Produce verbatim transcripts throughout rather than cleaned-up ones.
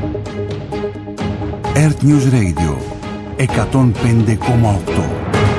Earth News Radio εκατόν πέντε κόμμα οκτώ.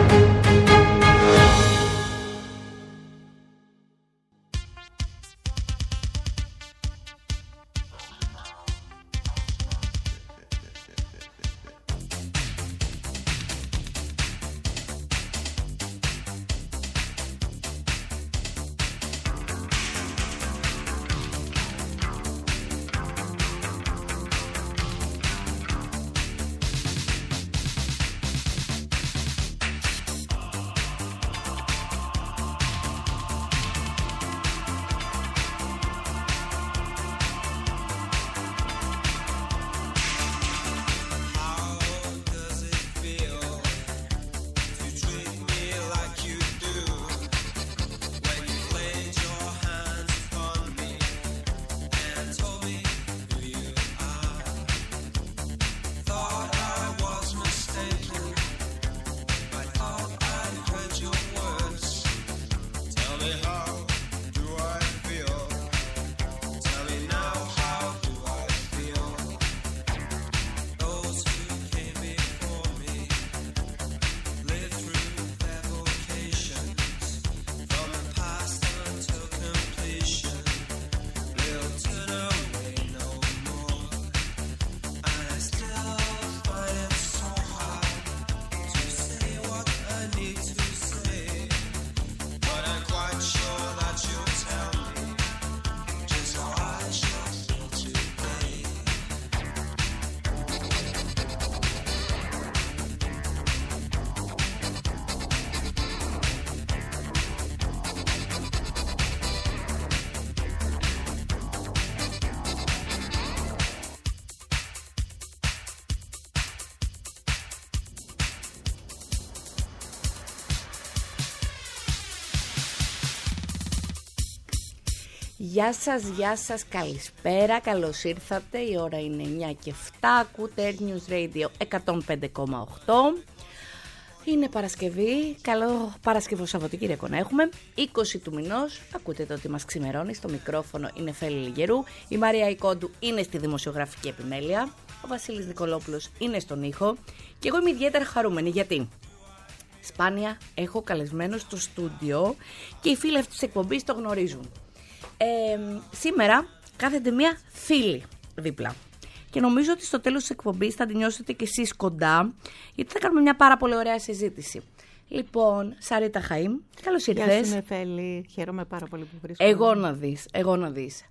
Γεια σας, γεια σας, καλησπέρα, καλώς ήρθατε. Η ώρα είναι εννιά και επτά, ακούτε Earth News Radio εκατόν πέντε κόμμα οκτώ. Είναι Παρασκευή, καλό Παρασκευό Σαββατοκύριακο να έχουμε. είκοσι του μηνός, ακούτε το ότι μας ξημερώνει, στο μικρόφωνο είναι Φέλη Λιγερού. Η Μαρία Ικόντου είναι στη δημοσιογραφική επιμέλεια. Ο Βασίλης Νικολόπουλος είναι στον ήχο. Και εγώ είμαι ιδιαίτερα χαρούμενη, γιατί σπάνια έχω καλεσμένο στο στούντιο και οι φίλοι αυτής της εκπομπής το γνωρίζουν. Ε, σήμερα κάθεται μία φίλη δίπλα και νομίζω ότι στο τέλος της εκπομπής θα την νιώσετε κι εσείς κοντά, γιατί θα κάνουμε μια πάρα πολύ ωραία συζήτηση. Λοιπόν, Σαρίτα Χαΐμ, καλώς ήρθες. Γεια σου Νεφέλη, χαίρομαι πάρα πολύ που βρίσκομαι. Εγώ να δεις, εγώ να δεις.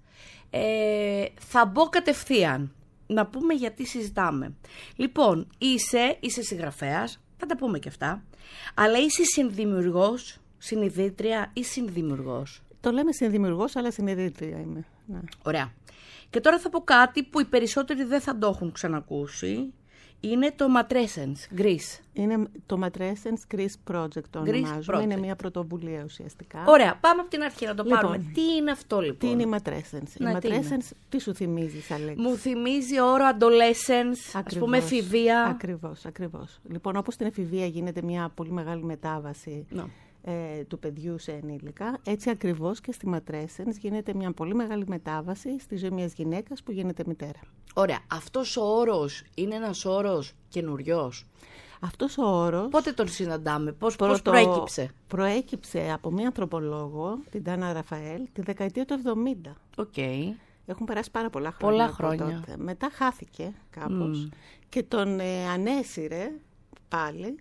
Ε, θα μπω κατευθείαν να πούμε γιατί συζητάμε. Λοιπόν, είσαι, είσαι συγγραφέας, θα τα πούμε κι αυτά, αλλά είσαι συνδημιουργός, συνειδήτρια ή συνδημιουργός? Το λέμε συνδημιουργός, αλλά συνειδήτρια είμαι. Ναι. Ωραία. Και τώρα θα πω κάτι που οι περισσότεροι δεν θα το έχουν ξανακούσει. Είναι το Matrescence Greece. Είναι το Matrescence Greece Project το ονομάζουμε. Project. Είναι μια πρωτοβουλία ουσιαστικά. Ωραία, πάμε από την αρχή να το λοιπόν, πάρουμε. Τι είναι αυτό λοιπόν? Τι είναι η Matrescence? Να, η τι, Matrescence, τι σου θυμίζει, Αλέξη? Μου θυμίζει όρο adolescence, ας πούμε εφηβεία. Ακριβώς, ακριβώς. Λοιπόν, όπως στην εφηβεία γίνεται μια πολύ μεγάλη μετάβαση no. ε, του παιδιού σε ενήλικα, έτσι ακριβώς και στη Matrescence γίνεται μια πολύ μεγάλη μετάβαση στη ζωή μιας γυναίκας που γίνεται μητέρα. Ωραία. Αυτός ο όρος είναι ένας όρος καινουριός? Αυτός ο όρος... Πότε τον συναντάμε, πώς, πρώτο, πώς προέκυψε? Προέκυψε από μία ανθρωπολόγο, την Τάνα Ραφαέλ, τη δεκαετία του εβδομήντα. Οκ. Okay. Έχουν περάσει πάρα πολλά χρόνια. Πολλά χρόνια. Τότε. Μετά χάθηκε κάπως mm. και τον ε, ανέσυρε πάλι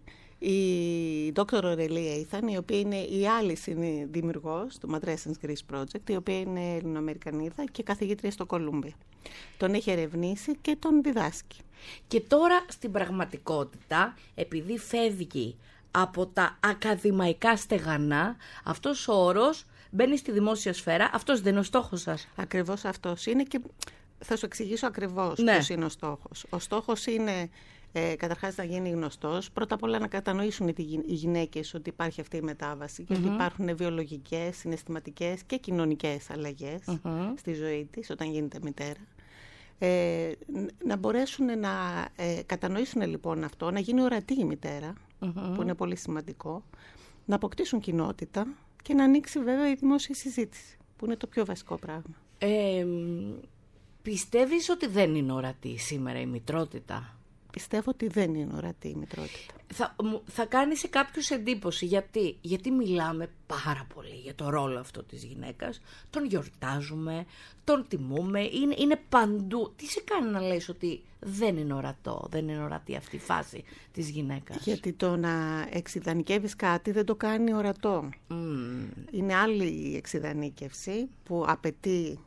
η Δόκτωρ Ορελία Ήθαν, η οποία είναι η άλλη δημιουργός του Matrescence Greece Project, η οποία είναι Ελληνοαμερικανίδα και καθηγήτρια στο Κολούμπια. Τον έχει ερευνήσει και τον διδάσκει. Και τώρα στην πραγματικότητα, επειδή φεύγει από τα ακαδημαϊκά στεγανά, αυτός ο όρος μπαίνει στη δημόσια σφαίρα. Αυτός δεν είναι ο στόχος σας? Ακριβώς αυτός είναι, και θα σου εξηγήσω ακριβώς ναι. ποιος είναι ο στόχος. Ο στόχος είναι ε, καταρχάς να γίνει γνωστός. Πρώτα απ' όλα να κατανοήσουν οι γυναίκες ότι υπάρχει αυτή η μετάβαση, mm-hmm. γιατί υπάρχουν βιολογικές, συναισθηματικές και κοινωνικές αλλαγές mm-hmm. στη ζωή της όταν γίνεται μητέρα. Ε, να μπορέσουν να ε, κατανοήσουν λοιπόν αυτό, να γίνει ορατή η μητέρα, mm-hmm. που είναι πολύ σημαντικό, να αποκτήσουν κοινότητα και να ανοίξει βέβαια η δημόσια συζήτηση, που είναι το πιο βασικό πράγμα. Ε, Πιστεύεις ότι δεν είναι ορατή σήμερα η μητρότητα? Πιστεύω ότι δεν είναι ορατή η μητρότητα. Θα, θα κάνει σε κάποιους εντύπωση. Γιατί? Γιατί μιλάμε πάρα πολύ για το ρόλο αυτό της γυναίκας. Τον γιορτάζουμε, τον τιμούμε, είναι, είναι παντού. Τι σε κάνει να λες ότι δεν είναι ορατό, δεν είναι ορατή αυτή η φάση της γυναίκας? Γιατί το να εξειδανικεύεις κάτι δεν το κάνει ορατό. Mm. Είναι άλλη η εξειδανίκευση που απαιτεί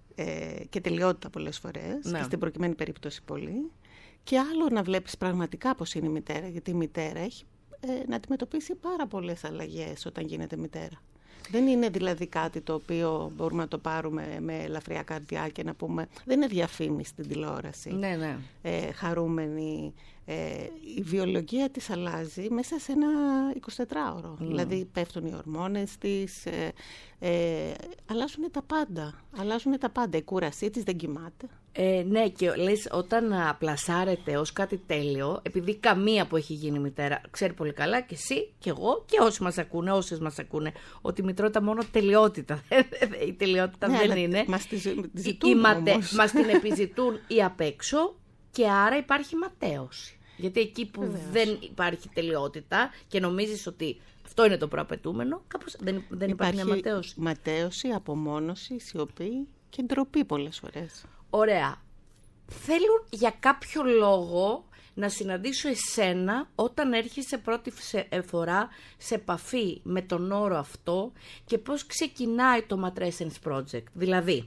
ε, και τελειότητα πολλές φορές, ναι. Και στην προκειμένη περίπτωση πολύ. Και άλλο να βλέπεις πραγματικά πώς είναι η μητέρα, γιατί η μητέρα έχει ε, να αντιμετωπίσει πάρα πολλές αλλαγές όταν γίνεται μητέρα. Δεν είναι δηλαδή κάτι το οποίο μπορούμε να το πάρουμε με ελαφριά καρδιά και να πούμε, δεν είναι διαφήμιση στην τηλεόραση, ναι, ναι. Ε, χαρούμενη. Ε, η βιολογία της αλλάζει μέσα σε ένα εικοσιτετράωρο. Mm. Δηλαδή πέφτουν οι ορμόνες της, ε, ε, αλλάζουν τα πάντα. Αλλάζουν τα πάντα. Η κούρασή της δεν κοιμάται. Ε, ναι, και λες, όταν πλασάρεται ως κάτι τέλειο, επειδή καμία που έχει γίνει μητέρα ξέρει πολύ καλά, και εσύ και εγώ και όσοι μας ακούνε, όσες μας ακούνε, ότι η μητρότητα μόνο τελειότητα. Η τελειότητα ναι, δεν είναι. Μας τη ζητούν οι ματε... Μας την επιζητούν ή απ' έξω, και άρα υπάρχει ματέωση. Γιατί εκεί που Βεβαίως. δεν υπάρχει τελειότητα και νομίζεις ότι αυτό είναι το προαπαιτούμενο, κάπως δεν, δεν υπάρχει, υπάρχει μια ματέωση. Ματέωση, απομόνωση, σιωπή και ντροπή πολλές φορές. Ωραία. Θέλουν για κάποιο λόγο να συναντήσω εσένα όταν έρχεσαι πρώτη φορά σε επαφή με τον όρο αυτό και πώς ξεκινάει το Matrescence Project. Δηλαδή,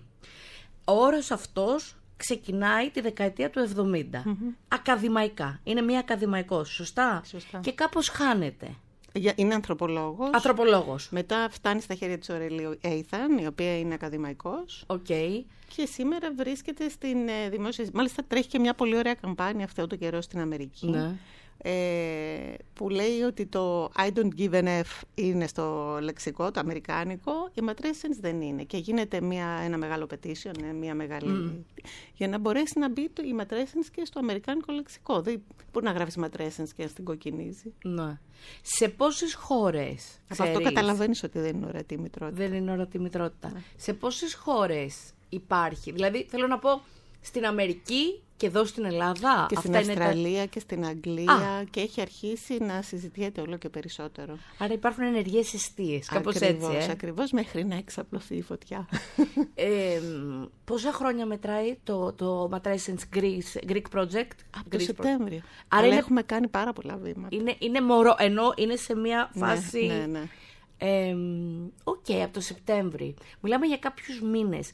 ο όρος αυτός ξεκινάει τη δεκαετία του εβδομήντα. Mm-hmm. Ακαδημαϊκά. Είναι μια ακαδημαϊκός, σωστά? Σωστά. Και κάπως χάνεται. Είναι ανθρωπολόγος. Ανθρωπολόγος. Μετά φτάνει στα χέρια της Ωρελίου Έιθαν, η οποία είναι ακαδημαϊκός. Okay. Και σήμερα βρίσκεται στην ε, δημόσια... Μάλιστα τρέχει και μια πολύ ωραία καμπάνια αυτό το καιρό στην Αμερική. Ναι. Ε, που λέει ότι το I don't give an F είναι στο λεξικό, το αμερικάνικο, η Matrescence δεν είναι. Και γίνεται μια, ένα μεγάλο petition, μια μεγάλη... Mm. για να μπορέσει να μπει το, η Matrescence και στο αμερικάνικο λεξικό. Δεν μπορεί να γράφεις Matrescence και να την κοκκινίζει. Ναι. Σε πόσες χώρες? Από αυτό καταλαβαίνεις ότι δεν είναι ορατή η μητρότητα. Δεν είναι ορατή η μητρότητα. Ναι. Σε πόσες χώρες υπάρχει? Δηλαδή θέλω να πω στην Αμερική και εδώ στην Ελλάδα. Και αυτά στην Αυστραλία τα... και στην Αγγλία. Α. Και έχει αρχίσει να συζητιέται όλο και περισσότερο. Άρα υπάρχουν ενεργές εστίες, κάπως ακριβώς, έτσι. Ε? Ακριβώς, μέχρι να εξαπλωθεί η φωτιά. Ε, πόσα χρόνια μετράει το, το Matrescence Greek, Greek Project? Από το Σεπτέμβριο. Άρα είναι... έχουμε κάνει πάρα πολλά βήματα. Είναι, είναι μωρό, ενώ είναι σε μια φάση... Ναι, ναι, ναι. Ε, Οκ, okay, από το Σεπτέμβριο. Μιλάμε για κάποιους μήνες.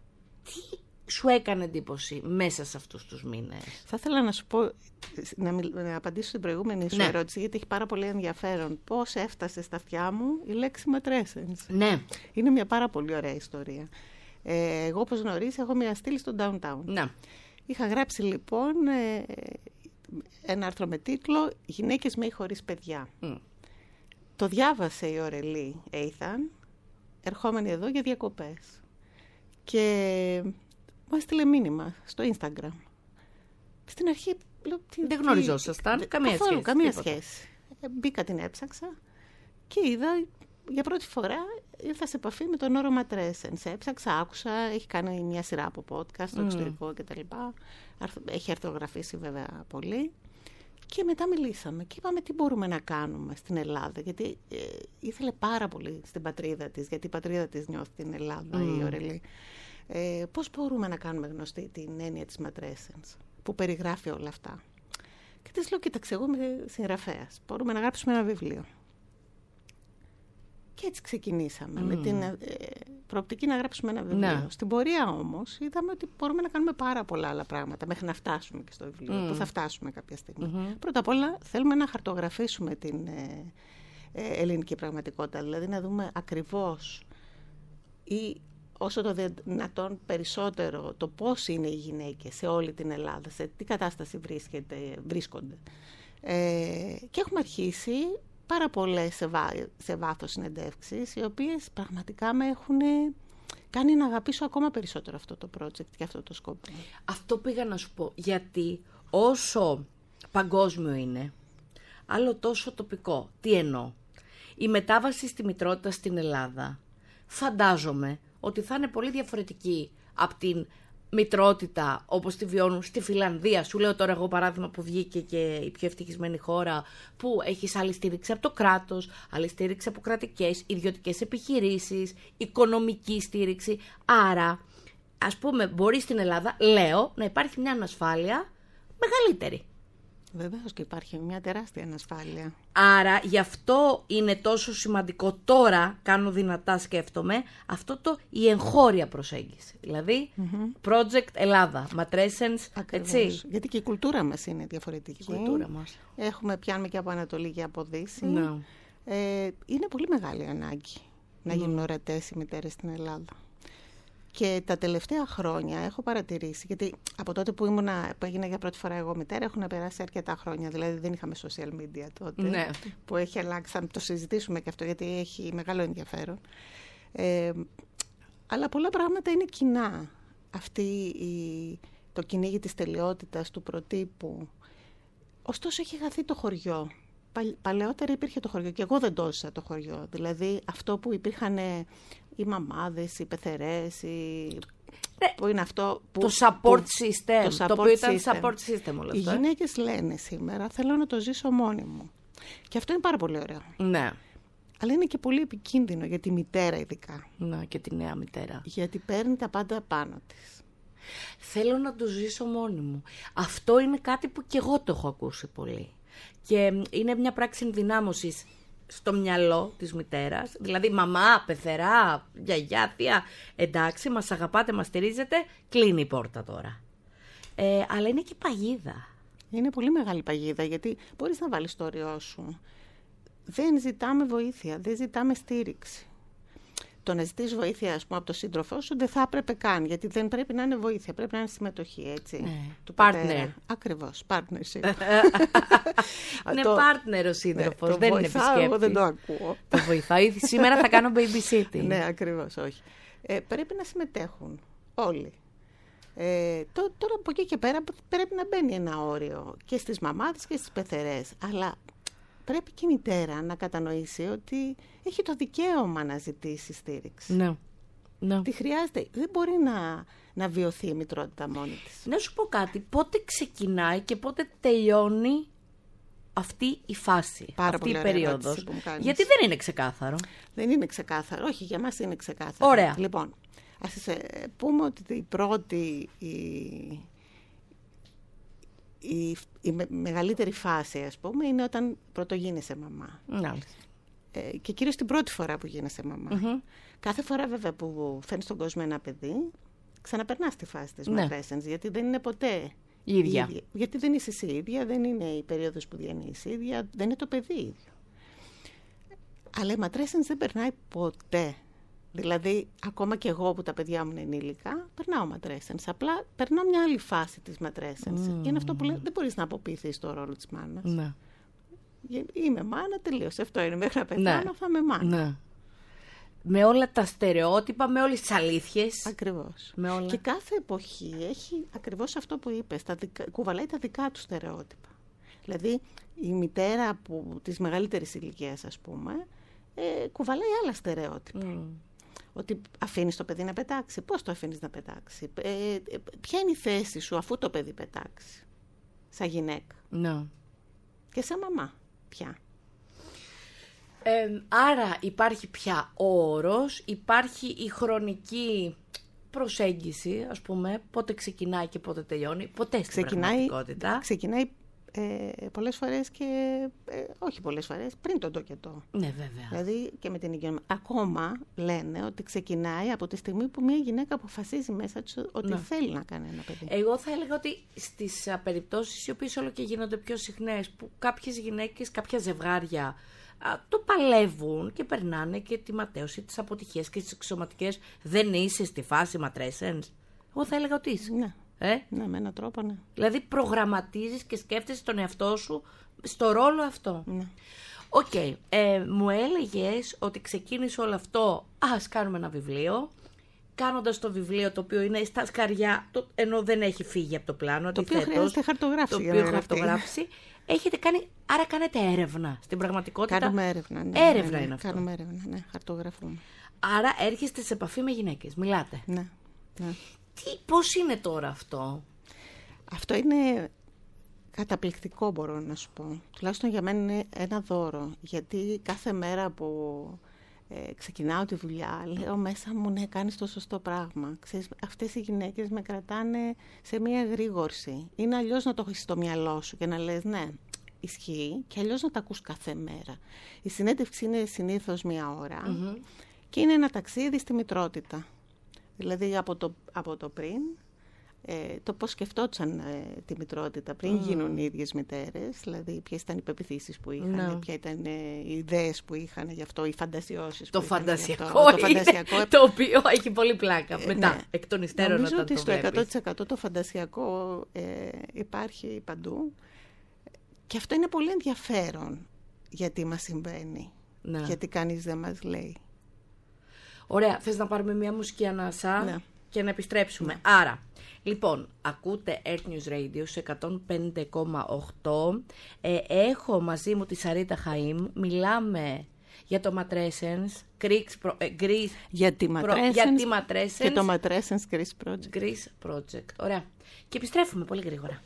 Τι σου έκανε εντύπωση μέσα σε αυτούς τους μήνες? Θα ήθελα να σου πω, να, μιλ, να απαντήσω στην προηγούμενη σου ναι. ερώτηση, γιατί έχει πάρα πολύ ενδιαφέρον. Πώς έφτασε στα αυτιά μου η λέξη Matrescence. Ναι. Είναι μια πάρα πολύ ωραία ιστορία. Ε, εγώ, όπως γνωρίζεις, έχω μια στήλη στο downtown. Ναι. Είχα γράψει λοιπόν ε, ένα άρθρο με τίτλο «Γυναίκες με ή χωρίς παιδιά». Mm. Το διάβασε η Ωρελή Έιθαν, ερχόμενη εδώ για διακοπές. Και... μου έστειλε μήνυμα στο Instagram. Στην αρχή... Λέω, τι, δεν γνωριζόσασταν, καμία καθόλου, σχέση. Καμία σχέση. Μπήκα, την έψαξα και είδα για πρώτη φορά, ήρθα σε επαφή με τον όρο Matrescence. Έψαξα, άκουσα, έχει κάνει μια σειρά από podcast στο mm. εξωτερικό κτλ. Έχει αρθρογραφήσει βέβαια πολύ. Και μετά μιλήσαμε και είπαμε τι μπορούμε να κάνουμε στην Ελλάδα. Γιατί ε, ήθελε πάρα πολύ στην πατρίδα της, γιατί η πατρίδα της νιώθει την Ελλάδα, mm. η Ωρελή. Ε, πώς μπορούμε να κάνουμε γνωστή την έννοια της Matrescence που περιγράφει όλα αυτά. Και της λέω, κοίταξε, εγώ είμαι συγγραφέας, μπορούμε να γράψουμε ένα βιβλίο. Και έτσι ξεκινήσαμε, mm. με την ε, προοπτική να γράψουμε ένα βιβλίο. Ναι. Στην πορεία όμως είδαμε ότι μπορούμε να κάνουμε πάρα πολλά άλλα πράγματα μέχρι να φτάσουμε και στο βιβλίο, mm. που θα φτάσουμε κάποια στιγμή. Mm-hmm. Πρώτα απ' όλα θέλουμε να χαρτογραφήσουμε την ε, ε, ελληνική πραγματικότητα, δηλαδή να δούμε ακριβώς ή όσο το δυνατόν περισσότερο το πώς είναι οι γυναίκες σε όλη την Ελλάδα, σε τι κατάσταση βρίσκεται, βρίσκονται. Ε, και έχουμε αρχίσει πάρα πολλές σε, βά, σε βάθος συνεντεύξεις, οι οποίες πραγματικά με έχουν κάνει να αγαπήσω ακόμα περισσότερο αυτό το project και αυτό το σκοπό. Αυτό πήγα να σου πω, γιατί όσο παγκόσμιο είναι, άλλο τόσο τοπικό. Τι εννοώ? Η μετάβαση στη μητρότητα στην Ελλάδα, φαντάζομαι ότι θα είναι πολύ διαφορετική από την μητρότητα όπως τη βιώνουν στη Φιλανδία. Σου λέω τώρα εγώ παράδειγμα που βγήκε και η πιο ευτυχισμένη χώρα, που έχεις άλλη στήριξη από το κράτος, άλλη στήριξη από κρατικές, ιδιωτικές επιχειρήσεις, οικονομική στήριξη. Άρα, ας πούμε, μπορεί στην Ελλάδα, λέω, να υπάρχει μια ανασφάλεια μεγαλύτερη. Βεβαίως και υπάρχει μια τεράστια ανασφάλεια. Άρα γι' αυτό είναι τόσο σημαντικό τώρα, κάνω δυνατά σκέφτομαι, αυτό το η εγχώρια προσέγγιση. Δηλαδή, mm-hmm. Project Ελλάδα, Matrescence, έτσι. Γιατί και η κουλτούρα μας είναι διαφορετική. Η κουλτούρα μας. Έχουμε, πιάνουμε και από Ανατολή και από Δύση. No. Ε, είναι πολύ μεγάλη ανάγκη να γίνουν mm. ορατές οι μητέρες στην Ελλάδα. Και τα τελευταία χρόνια έχω παρατηρήσει, γιατί από τότε που, ήμουνα, που έγινα για πρώτη φορά εγώ μητέρα, έχουν περάσει αρκετά χρόνια. Δηλαδή δεν είχαμε social media τότε, ναι. που έχει αλλάξει. Θα το συζητήσουμε και αυτό, γιατί έχει μεγάλο ενδιαφέρον. Ε, αλλά πολλά πράγματα είναι κοινά. Αυτή η, το κυνήγι της τελειότητας, του προτύπου. Ωστόσο έχει χαθεί το χωριό. Παλαιότερα υπήρχε το χωριό και εγώ δεν το ζήσα το χωριό. Δηλαδή αυτό που υπήρχαν οι μαμάδες, οι πεθερές, οι... Ναι, που είναι αυτό που, το support που, system, το, support το οποίο ήταν system. support system όλο αυτό. Οι γυναίκες λένε σήμερα θέλω να το ζήσω μόνη μου. Και αυτό είναι πάρα πολύ ωραίο. Ναι. Αλλά είναι και πολύ επικίνδυνο για τη μητέρα ειδικά. Ναι, και τη νέα μητέρα. Γιατί παίρνει τα πάντα πάνω της. Θέλω να το ζήσω μόνη μου. Αυτό είναι κάτι που και εγώ το έχω ακούσει πολύ. Και είναι μια πράξη ενδυνάμωσης στο μυαλό της μητέρας. Δηλαδή μαμά, πεθερά, γιαγιά, θεία, εντάξει, μας αγαπάτε, μας στηρίζετε, κλείνει η πόρτα τώρα. Ε, αλλά είναι και παγίδα. Είναι πολύ μεγάλη παγίδα, γιατί μπορείς να βάλεις το όριό σου. Δεν ζητάμε βοήθεια, δεν ζητάμε στήριξη. Το να ζητείς βοήθεια, ας πούμε, από τον σύντροφό σου δεν θα έπρεπε καν, γιατί δεν πρέπει να είναι βοήθεια, πρέπει να είναι συμμετοχή, έτσι. Ναι. Του Partner. Ακριβώς, partnership. Είναι το... partner ο σύντροφος, ναι, δεν είναι επισκέπτης. Εγώ δεν το ακούω. Το βοηθάει. Σήμερα θα κάνω babysitting. Ναι, ακριβώς, όχι. Ε, πρέπει να συμμετέχουν όλοι. Ε, το, τώρα από εκεί και πέρα πρέπει να μπαίνει ένα όριο και στις μαμάδες και στις πεθερές, αλλά... Πρέπει και η μητέρα να κατανοήσει ότι έχει το δικαίωμα να ζητήσει στήριξη. Ναι. Ναι. Τι χρειάζεται. Δεν μπορεί να, να βιωθεί η μητρότητα μόνη της. Να σου πω κάτι. Πότε ξεκινάει και πότε τελειώνει αυτή η φάση, Πάρα αυτή πολύ η περίοδος. Γιατί δεν είναι ξεκάθαρο. Δεν είναι ξεκάθαρο. Όχι, για μας είναι ξεκάθαρο. Ωραία. Λοιπόν, ας πούμε ότι η πρώτη... Η... Η, η με, μεγαλύτερη φάση, ας πούμε, είναι όταν πρωτογίνεσαι μαμά. Ναι. Ε, και κυρίως την πρώτη φορά που γίνεσαι μαμά. Mm-hmm. Κάθε φορά βέβαια που φέρνεις στον κόσμο ένα παιδί, ξαναπερνάς τη φάση της ναι. matrescence, γιατί δεν είναι ποτέ η ίδια. ίδια. Γιατί δεν είσαι εσύ ίδια, δεν είναι η περίοδος που διανύεις ίδια, δεν είναι το παιδί ίδιο. Αλλά η matrescence δεν περνάει ποτέ. Δηλαδή, ακόμα και εγώ που τα παιδιά μου είναι ενήλικα, περνάω matrescence. Απλά περνάω μια άλλη φάση της matrescence. Mm. Είναι αυτό που λέει, δεν μπορείς να αποποιηθείς το ρόλο της μάνας. Ναι. Είμαι μάνα, τελείωσε. Αυτό είναι. Μέχρι να πεθάνω, ναι. θα είμαι μάνα. Ναι. Με όλα τα στερεότυπα, με όλες τις αλήθειες. Ακριβώς. Με όλα... Και κάθε εποχή έχει ακριβώς αυτό που είπες. Τα δικα... Κουβαλάει τα δικά του στερεότυπα. Δηλαδή, η μητέρα που, της μεγαλύτερης ηλικίας, ας πούμε, ε, κουβαλάει άλλα στερεότυπα. Mm. Ότι αφήνεις το παιδί να πετάξει. Πώς το αφήνεις να πετάξει. Ε, ποια είναι η θέση σου αφού το παιδί πετάξει. Σαν γυναίκα. No. Και σαν μαμά. Ποια. Ε, άρα υπάρχει πια ο όρος, υπάρχει η χρονική προσέγγιση, ας πούμε, πότε ξεκινάει και πότε τελειώνει, ποτέ στην ξεκινάει, πραγματικότητα. Ξεκινάει ε, πολλές φορές και, ε, όχι πολλές φορές, πριν τον τοκετό. Ναι, βέβαια. Δηλαδή και με την υγειονομία. Ακόμα λένε ότι ξεκινάει από τη στιγμή που μια γυναίκα αποφασίζει μέσα της ότι ναι. θέλει να κάνει ένα παιδί. Εγώ θα έλεγα ότι στις α, περιπτώσεις οι οποίες όλο και γίνονται πιο συχνές, που κάποιες γυναίκες, κάποια ζευγάρια το παλεύουν και περνάνε και τη ματέωση, τις αποτυχίες και τις εξωματικές. Δεν είσαι στη φάση matrescence. Εγώ θα έλεγα ότι είσαι. Ναι, ε? ναι με έναν τρόπο, ναι. Δηλαδή προγραμματίζεις και σκέφτεσαι τον εαυτό σου στο ρόλο αυτό. Ναι. Οκ, okay. ε, μου έλεγες ότι ξεκίνησε όλο αυτό, ας κάνουμε ένα βιβλίο, κάνοντας το βιβλίο το οποίο είναι στα σκαριά, το, ενώ δεν έχει φύγει από το πλάνο. Το οποίο χρειάζεται χαρτογράφηση. Το οποίο χαρτογράφηση. Έχετε κάνει, άρα κάνετε έρευνα στην πραγματικότητα. Κάνουμε έρευνα, ναι. Έρευνα ναι, ναι, είναι αυτό. Κάνουμε έρευνα, ναι, χαρτογραφούμε. Άρα έρχεστε σε επαφή με γυναίκες, μιλάτε. Ναι, ναι. Τι, πώς είναι τώρα αυτό? Αυτό είναι καταπληκτικό, μπορώ να σου πω. Τουλάχιστον για μένα είναι ένα δώρο. Γιατί κάθε μέρα που ε, ξεκινάω τη δουλειά, λέω μέσα μου, ναι, κάνεις το σωστό πράγμα. Ξέρεις, αυτές οι γυναίκες με κρατάνε σε μία γρήγορση. Είναι αλλιώς να το έχεις στο μυαλό σου και να λες, ναι, ισχύει, και αλλιώς να τα ακούς κάθε μέρα. Η συνέντευξη είναι συνήθως μία ώρα mm-hmm. και είναι ένα ταξίδι στη μητρότητα. Δηλαδή από το, από το πριν, ε, το πώς σκεφτόντουσαν ε, τη μητρότητα πριν mm. γίνουν οι ίδιες μητέρες, δηλαδή ποιες ήταν οι πεποιθήσεις που είχαν, no. ποια ήταν ε, οι ιδέες που είχαν γι' αυτό, οι φαντασιώσεις το που φαντασιακό είχαν γι' αυτό. Το φαντασιακό, το οποίο έχει πολύ πλάκα ε, μετά, ναι. εκ των υστέρων όταν το βλέπεις. Νομίζω ότι στο εκατό τοις εκατό το φαντασιακό ε, υπάρχει παντού και αυτό είναι πολύ ενδιαφέρον γιατί μας συμβαίνει, ναι. γιατί κανείς δεν μας λέει. Ωραία, θες να πάρουμε μια μουσική ανάσα ναι. και να επιστρέψουμε. Ναι. Άρα, λοιπόν, ακούτε Earth News Radio σε εκατόν πέντε κόμμα οκτώ. Ε, έχω μαζί μου τη Σαρίτα Χαΐμ. Μιλάμε για το Matrescence, Greece, ε, Greece, για τη Matrescence και το Matrescence Greece Project. Greece Project. Ωραία. Και επιστρέφουμε πολύ γρήγορα.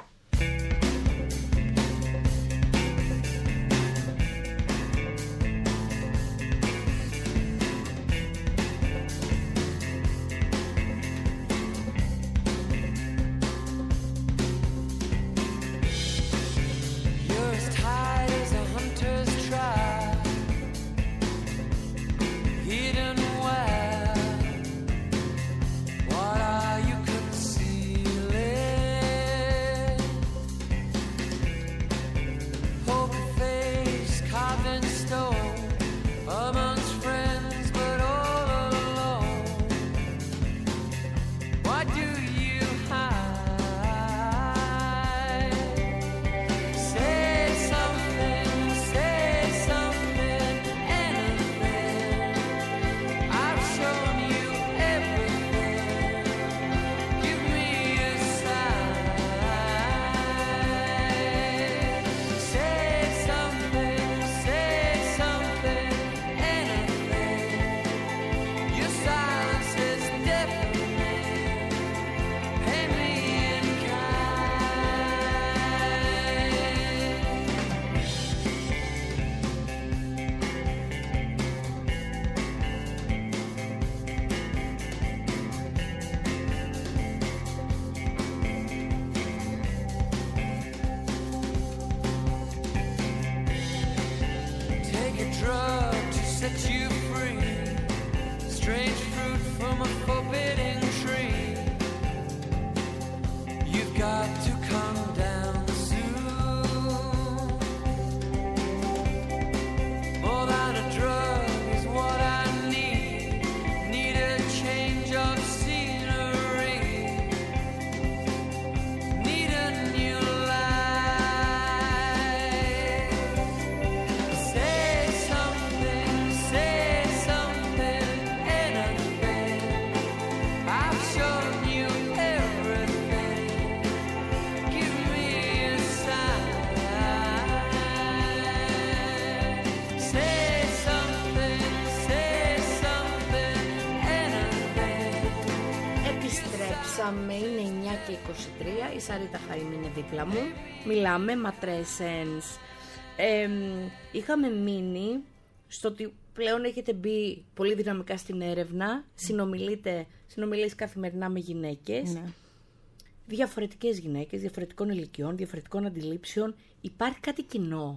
Είναι εννιά και είκοσι τρία, η Σαρίτα Χαΐμ είναι δίπλα μου. Μιλάμε Matrescence. Ε, είχαμε μείνει στο ότι πλέον έχετε μπει πολύ δυναμικά στην έρευνα, συνομιλείτε, συνομιλείς καθημερινά με γυναίκες, ναι. διαφορετικές γυναίκες, διαφορετικών ηλικιών, διαφορετικών αντιλήψεων. Υπάρχει κάτι κοινό?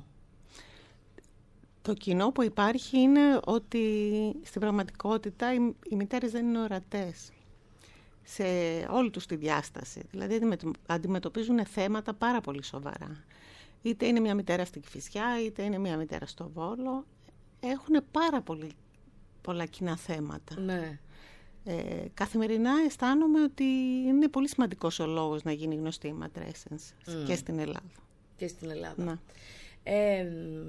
Το κοινό που υπάρχει είναι ότι στην πραγματικότητα οι, οι μητέρες δεν είναι ορατές σε όλη τους τη διάσταση. Δηλαδή αντιμετωπίζουν θέματα πάρα πολύ σοβαρά. Είτε είναι μια μητέρα στην Κηφισιά, είτε είναι μια μητέρα στο Βόλο. Έχουν πάρα πολύ, πολλά κοινά θέματα. Ναι. Ε, καθημερινά αισθάνομαι ότι είναι πολύ σημαντικός ο λόγος να γίνει γνωστή η Matrescence mm. και στην Ελλάδα. Και στην Ελλάδα. Ναι. Ε,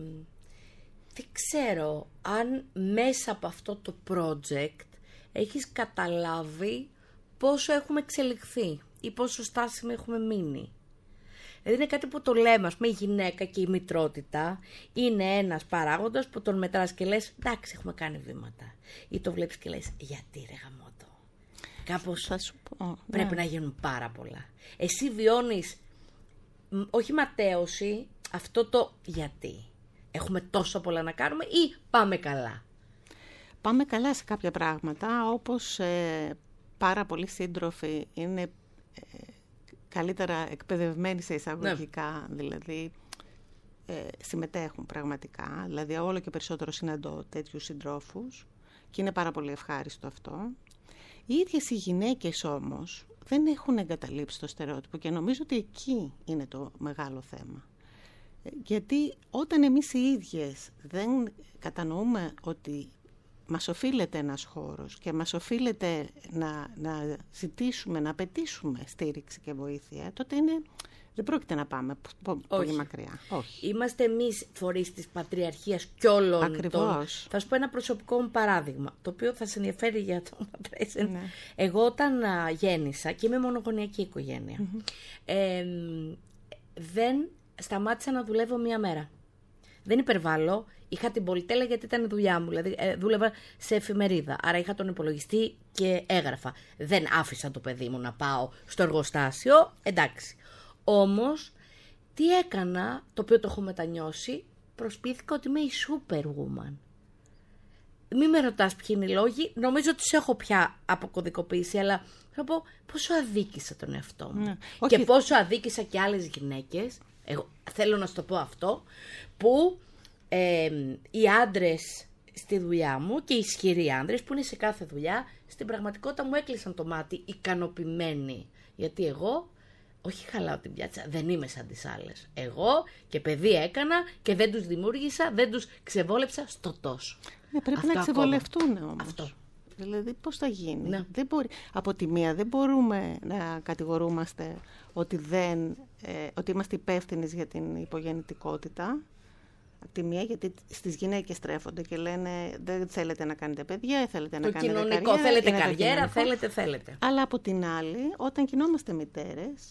δεν ξέρω αν μέσα από αυτό το project έχεις καταλάβει πόσο έχουμε εξελιχθεί ή πόσο στάσιμοι έχουμε μείνει. Δηλαδή είναι κάτι που το λέμε, ας πούμε, η γυναίκα και η μητρότητα είναι ένας παράγοντας που τον μετράς και λες εντάξει, έχουμε κάνει βήματα. Ή το βλέπεις και λες γιατί ρε γαμώτο. κάπως θα σου πω, πρέπει ναι. να γίνουν πάρα πολλά. Εσύ βιώνεις, όχι ματέωση, αυτό το γιατί. Έχουμε τόσο πολλά να κάνουμε ή πάμε καλά? Πάμε καλά σε κάποια πράγματα, όπως ε, πάρα πολλοί σύντροφοι είναι ε, καλύτερα εκπαιδευμένοι σε εισαγωγικά, ναι. δηλαδή ε, συμμετέχουν πραγματικά, δηλαδή όλο και περισσότερο συναντώ τέτοιους συντρόφους και είναι πάρα πολύ ευχάριστο αυτό. Οι ίδιες οι γυναίκες όμως δεν έχουν εγκαταλείψει το στερεότυπο και νομίζω ότι εκεί είναι το μεγάλο θέμα. Γιατί όταν εμείς οι ίδιες δεν κατανοούμε ότι μας οφείλεται ένας χώρος και μας οφείλεται να, να ζητήσουμε, να απαιτήσουμε στήριξη και βοήθεια, τότε είναι, δεν πρόκειται να πάμε πολύ Όχι. μακριά. Όχι. Είμαστε εμείς φορείς της πατριαρχίας κι όλων. Ακριβώς. Των... Θα σου πω ένα προσωπικό μου παράδειγμα, το οποίο θα σε ενδιαφέρει για το Ματρέσεν. Ναι. Εγώ όταν α, γέννησα, και είμαι μονογονεϊκή οικογένεια, mm-hmm. ε, δεν σταμάτησα να δουλεύω μία μέρα. Δεν υπερβάλλω. Είχα την πολυτέλεια γιατί ήταν η δουλειά μου. Δηλαδή, ε, δούλευα σε εφημερίδα. Άρα είχα τον υπολογιστή και έγραφα. Δεν άφησα το παιδί μου να πάω στο εργοστάσιο. Εντάξει. Όμως, τι έκανα, το οποίο το έχω μετανιώσει, προσποιήθηκα ότι είμαι η Superwoman. Μη με ρωτάς ποιοι είναι οι λόγοι. Νομίζω ότι τους έχω πια αποκωδικοποιήσει, αλλά θα πω πόσο αδίκησα τον εαυτό μου. Mm. Και Όχι. πόσο αδίκησα και άλλες γυναίκες. Εγώ θέλω να σου το πω αυτό, που ε, οι άντρες στη δουλειά μου και οι ισχυροί άντρες που είναι σε κάθε δουλειά, στην πραγματικότητα μου έκλεισαν το μάτι ικανοποιημένοι. Γιατί εγώ, όχι χαλάω την πιάτσα, δεν είμαι σαν τις άλλες. Εγώ και παιδί έκανα και δεν τους δημιούργησα, δεν τους ξεβόλεψα στο τόσο. Ναι, πρέπει αυτό να ξεβολευτούν ακόμα. όμως. Αυτό. Δηλαδή πώς θα γίνει. Ναι. Δεν μπορεί, από τη μία δεν μπορούμε να κατηγορούμαστε ότι, δεν, ε, ότι είμαστε υπεύθυνοι για την υπογεννητικότητα. Από τη μία, γιατί στις γυναίκες στρέφονται και λένε δεν θέλετε να κάνετε παιδιά, θέλετε το να κάνετε κοινωνικό, καριέρα. Θέλετε καριέρα, θέλετε, θέλετε. Αλλά από την άλλη, όταν γινόμαστε μητέρες,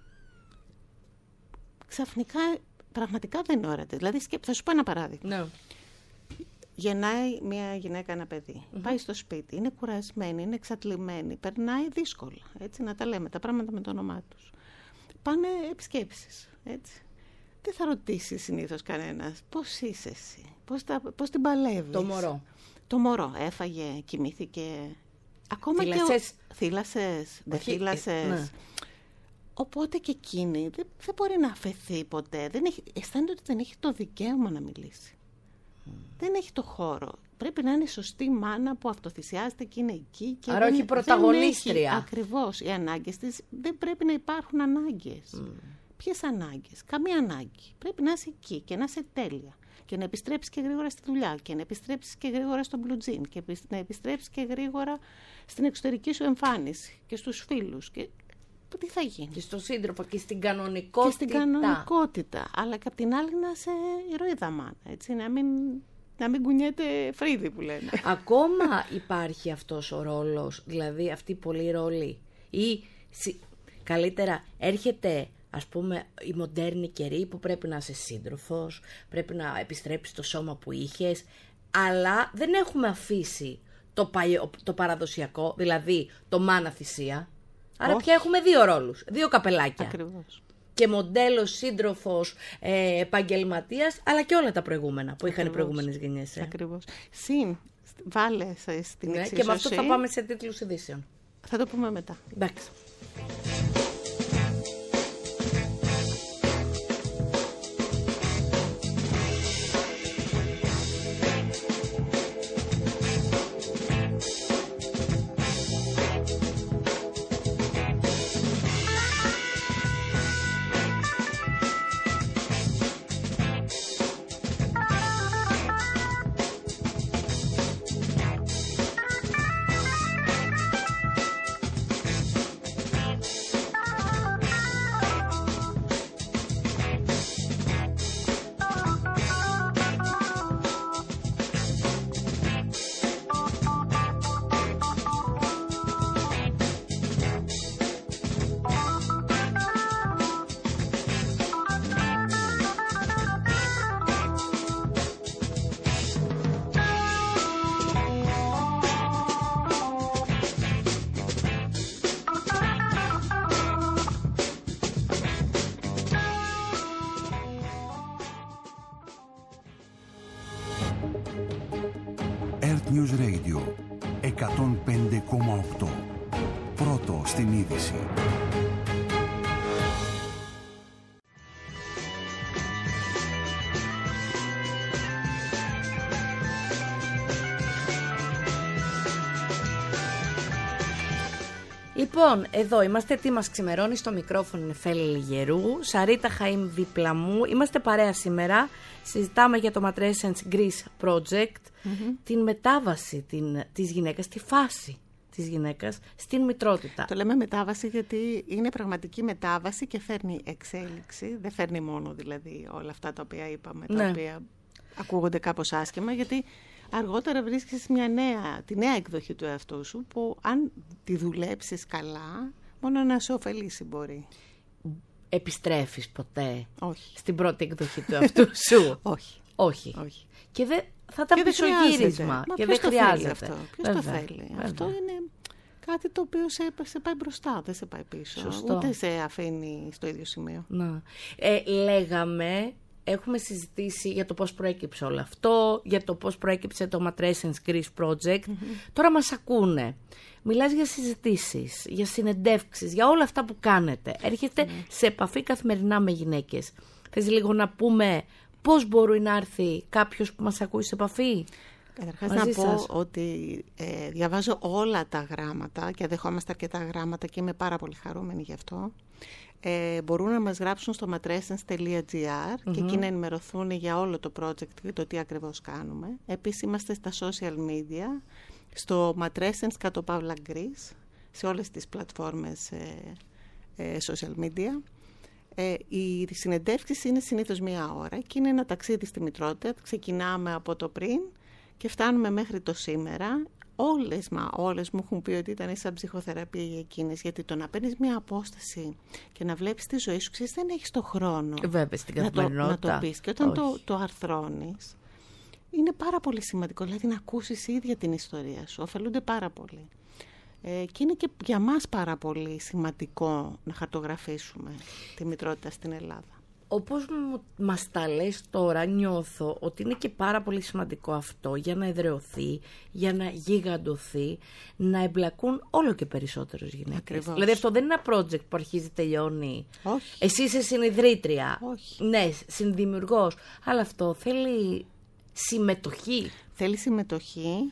ξαφνικά πραγματικά δεν είναι όρατη. Δηλαδή, θα σου πω ένα παράδειγμα. No. Γεννάει μια γυναίκα ένα παιδί, mm-hmm. πάει στο σπίτι, είναι κουρασμένη, είναι εξατλημένη, περνάει δύσκολα, έτσι, να τα λέμε τα πράγματα με το όνομά τους. Πάνε επισκέψεις, έτσι. Δεν θα ρωτήσει συνήθως κανένας πώς είσαι εσύ, πώς, τα, πώς την παλεύεις. Το μωρό. Το μωρό έφαγε, κοιμήθηκε. Ακόμα θύλασες. και ο... Θύλασες, δεν θύλασες. Ναι. Οπότε και εκείνη δεν, δεν μπορεί να αφαιθεί ποτέ. Δεν έχει, αισθάνεται ότι δεν έχει το δικαίωμα να μιλήσει. Mm. Δεν έχει το χώρο. Πρέπει να είναι σωστή μάνα που αυτοθυσιάζεται και είναι εκεί. Και άρα δεν, όχι πρωταγωνίστρια. Δεν έχει, ακριβώς. Οι ανάγκες της δεν πρέπει να υπάρχουν ανάγκες. Mm. Ποιες ανάγκες? Καμία ανάγκη. Πρέπει να είσαι εκεί και να είσαι τέλεια. Και να επιστρέψεις και γρήγορα στη δουλειά. Και να επιστρέψεις και γρήγορα στο blue jean. Και να επιστρέψεις και γρήγορα στην εξωτερική σου εμφάνιση. Και στους φίλους. Και τι θα γίνει? Και στον σύντροφο και στην κανονικότητα. Και στην κανονικότητα. Αλλά και απ' την άλλη να είσαι ηρωίδα μάνα. Έτσι, να μην, να μην κουνιέται φρύδι που λένε. Ακόμα υπάρχει αυτός ο ρόλος, δηλαδή αυτή η πολλή ρόλη. Ή καλύτερα έρχεται, ας πούμε, η μοντέρνη καιρή που πρέπει να είσαι σύντροφος, πρέπει να επιστρέψεις το σώμα που είχες, αλλά δεν έχουμε αφήσει το, παλιο, το παραδοσιακό, δηλαδή το μάνα θυσία. Άρα όχι. Πια έχουμε δύο ρόλους, δύο καπελάκια. Ακριβώς. Και μοντέλος, σύντροφος, ε, επαγγελματίας, αλλά και όλα τα προηγούμενα που είχαν οι προηγούμενες γενιές. Ε. Ακριβώς. Συν, βάλε στην ναι, εξίσωση. Και με αυτό θα πάμε σε τίτλους ειδήσεων. Θα το πούμε μετά. Εντάξει. News Radio εκατόν πέντε κόμμα οκτώ. Πρώτο στην είδηση. Λοιπόν, εδώ είμαστε, τι μας ξημερώνει, στο μικρόφωνο Νεφέλη Λιγερού, Σαρίτα Χαΐμ δίπλα μου, είμαστε παρέα σήμερα, συζητάμε για το Matrescence Greece Project, mm-hmm. την μετάβαση την, της γυναίκας, τη φάση της γυναίκας στην μητρότητα. Το λέμε μετάβαση γιατί είναι πραγματική μετάβαση και φέρνει εξέλιξη, δεν φέρνει μόνο δηλαδή όλα αυτά τα οποία είπαμε, τα ναι. οποία ακούγονται κάπως άσχημα, γιατί αργότερα βρίσκεσαι μια νέα, τη νέα εκδοχή του εαυτού σου που αν τη δουλέψεις καλά, μόνο να σε ωφελήσει μπορεί. Επιστρέφεις ποτέ Όχι. στην πρώτη εκδοχή του εαυτού σου? Όχι. Όχι. Όχι. Και δεν θα τα πεις ο γύρισμα. Και δεν χρειάζεται. Αυτό. Ποιος το θέλει? Βέβαια. Αυτό είναι κάτι το οποίο σε, σε πάει μπροστά, δεν σε πάει πίσω. Σωστό. Ούτε σε αφήνει στο ίδιο σημείο. Να. Ε, λέγαμε... Έχουμε συζητήσει για το πώς προέκυψε όλο αυτό, για το πώς προέκυψε το Matrescence Greece Project. Mm-hmm. Τώρα μας ακούνε. Μιλάς για συζητήσεις, για συνεντεύξεις, για όλα αυτά που κάνετε. Έρχεστε mm-hmm. σε επαφή καθημερινά με γυναίκες. Θες λίγο να πούμε πώς μπορεί να έρθει κάποιος που μας ακούει σε επαφή? Καταρχάς να πω σας. ότι ε, διαβάζω όλα τα γράμματα και δεχόμαστε αρκετά γράμματα και είμαι πάρα πολύ χαρούμενη γι' αυτό. Ε, μπορούν να μας γράψουν στο matrescence τελεία gr mm-hmm. και εκεί να ενημερωθούν για όλο το project και το τι ακριβώς κάνουμε. Επίσης είμαστε στα social media, στο Matrescence κάτω παύλα Greece, σε όλες τις πλατφόρμες ε, ε, social media. Ε, οι συνεντεύξεις είναι συνήθως μία ώρα και είναι ένα ταξίδι στη μητρότητα. Ξεκινάμε από το πριν και φτάνουμε μέχρι το σήμερα. Όλες, μα όλες μου έχουν πει ότι ήταν σαν ψυχοθεραπεία για εκείνες, γιατί το να παίρνεις μια απόσταση και να βλέπεις τη ζωή σου, ξέρεις, δεν έχεις το χρόνο. Βέβαια, στην να, το, να το πεις. Και όταν Όχι. το, το αρθρώνεις, είναι πάρα πολύ σημαντικό, δηλαδή να ακούσεις ίδια την ιστορία σου, ωφελούνται πάρα πολύ. Ε, και είναι και για μας πάρα πολύ σημαντικό να χαρτογραφήσουμε τη μητρότητα στην Ελλάδα. Όπως μας τα λες τώρα, νιώθω ότι είναι και πάρα πολύ σημαντικό αυτό για να εδραιωθεί, για να γιγαντωθεί, να εμπλακούν όλο και περισσότερες γυναίκες. Ακριβώς. Δηλαδή αυτό δεν είναι ένα project που αρχίζει, τελειώνει. Όχι. Εσύ είσαι συνειδρήτρια. Όχι. Ναι, συνδημιουργός. Αλλά αυτό θέλει συμμετοχή. Θέλει συμμετοχή,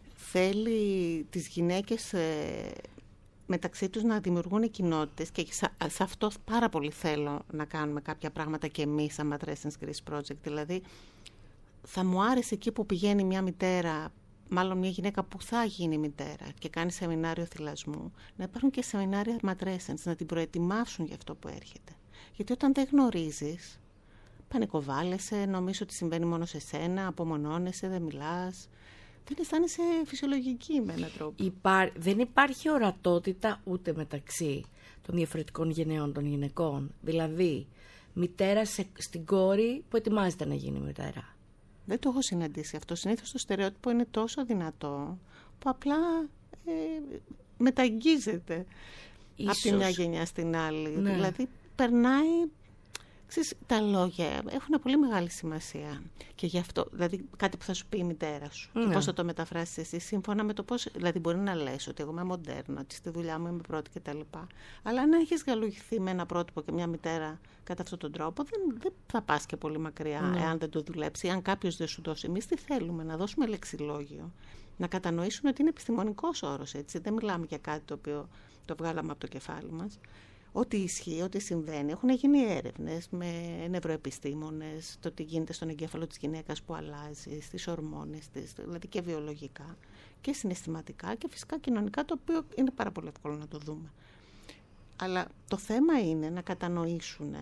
θέλει τις γυναίκες... Ε, μεταξύ τους να δημιουργούν κοινότητες και σε αυτό πάρα πολύ θέλω να κάνουμε κάποια πράγματα και εμείς σαν Matrescence Greece Project. Δηλαδή θα μου άρεσε εκεί που πηγαίνει μια μητέρα, μάλλον μια γυναίκα που θα γίνει μητέρα και κάνει σεμινάριο θυλασμού, να υπάρχουν και σεμινάρια Matrescence, να την προετοιμάσουν για αυτό που έρχεται. Γιατί όταν δεν γνωρίζεις, πανικοβάλλεσαι, νομίζεις ότι συμβαίνει μόνο σε σένα, απομονώνεσαι, δεν μιλάς. Δεν αισθάνεσαι φυσιολογική με έναν τρόπο. Υπά... Δεν υπάρχει ορατότητα ούτε μεταξύ των διαφορετικών γενναιών των γυναικών. Δηλαδή, μητέρα σε... στην κόρη που ετοιμάζεται να γίνει μητέρα. Δεν το έχω συναντήσει αυτό. Συνήθως το στερεότυπο είναι τόσο δυνατό που απλά ε, μεταγγίζεται από τη μια γενιά στην άλλη. Ναι. Δηλαδή, περνάει... Ξέρεις, τα λόγια έχουν πολύ μεγάλη σημασία και γι' αυτό, δηλαδή κάτι που θα σου πει η μητέρα σου mm. και πώς θα το μεταφράσεις εσύ σύμφωνα με το πώς, δηλαδή μπορεί να λες ότι εγώ είμαι μοντέρνα, ότι στη δουλειά μου είμαι πρώτη κτλ. Αλλά αν έχεις γαλουχηθεί με ένα πρότυπο και μια μητέρα κατά αυτόν τον τρόπο, δεν, δεν θα πας και πολύ μακριά mm. εάν δεν το δουλέψει, αν κάποιος δεν σου δώσει. Εμείς τι θέλουμε, να δώσουμε λεξιλόγιο, να κατανοήσουν ότι είναι επιστημονικός όρος, έτσι, δεν μιλάμε για κάτι το οποίο το βγάλαμε από το κεφάλι μας. Ό,τι ισχύει, ό,τι συμβαίνει. Έχουν γίνει έρευνες με νευροεπιστήμονες, το τι γίνεται στον εγκέφαλο της γυναίκας που αλλάζει, στις ορμόνες της, δηλαδή και βιολογικά και συναισθηματικά και φυσικά κοινωνικά, το οποίο είναι πάρα πολύ εύκολο να το δούμε. Αλλά το θέμα είναι να κατανοήσουν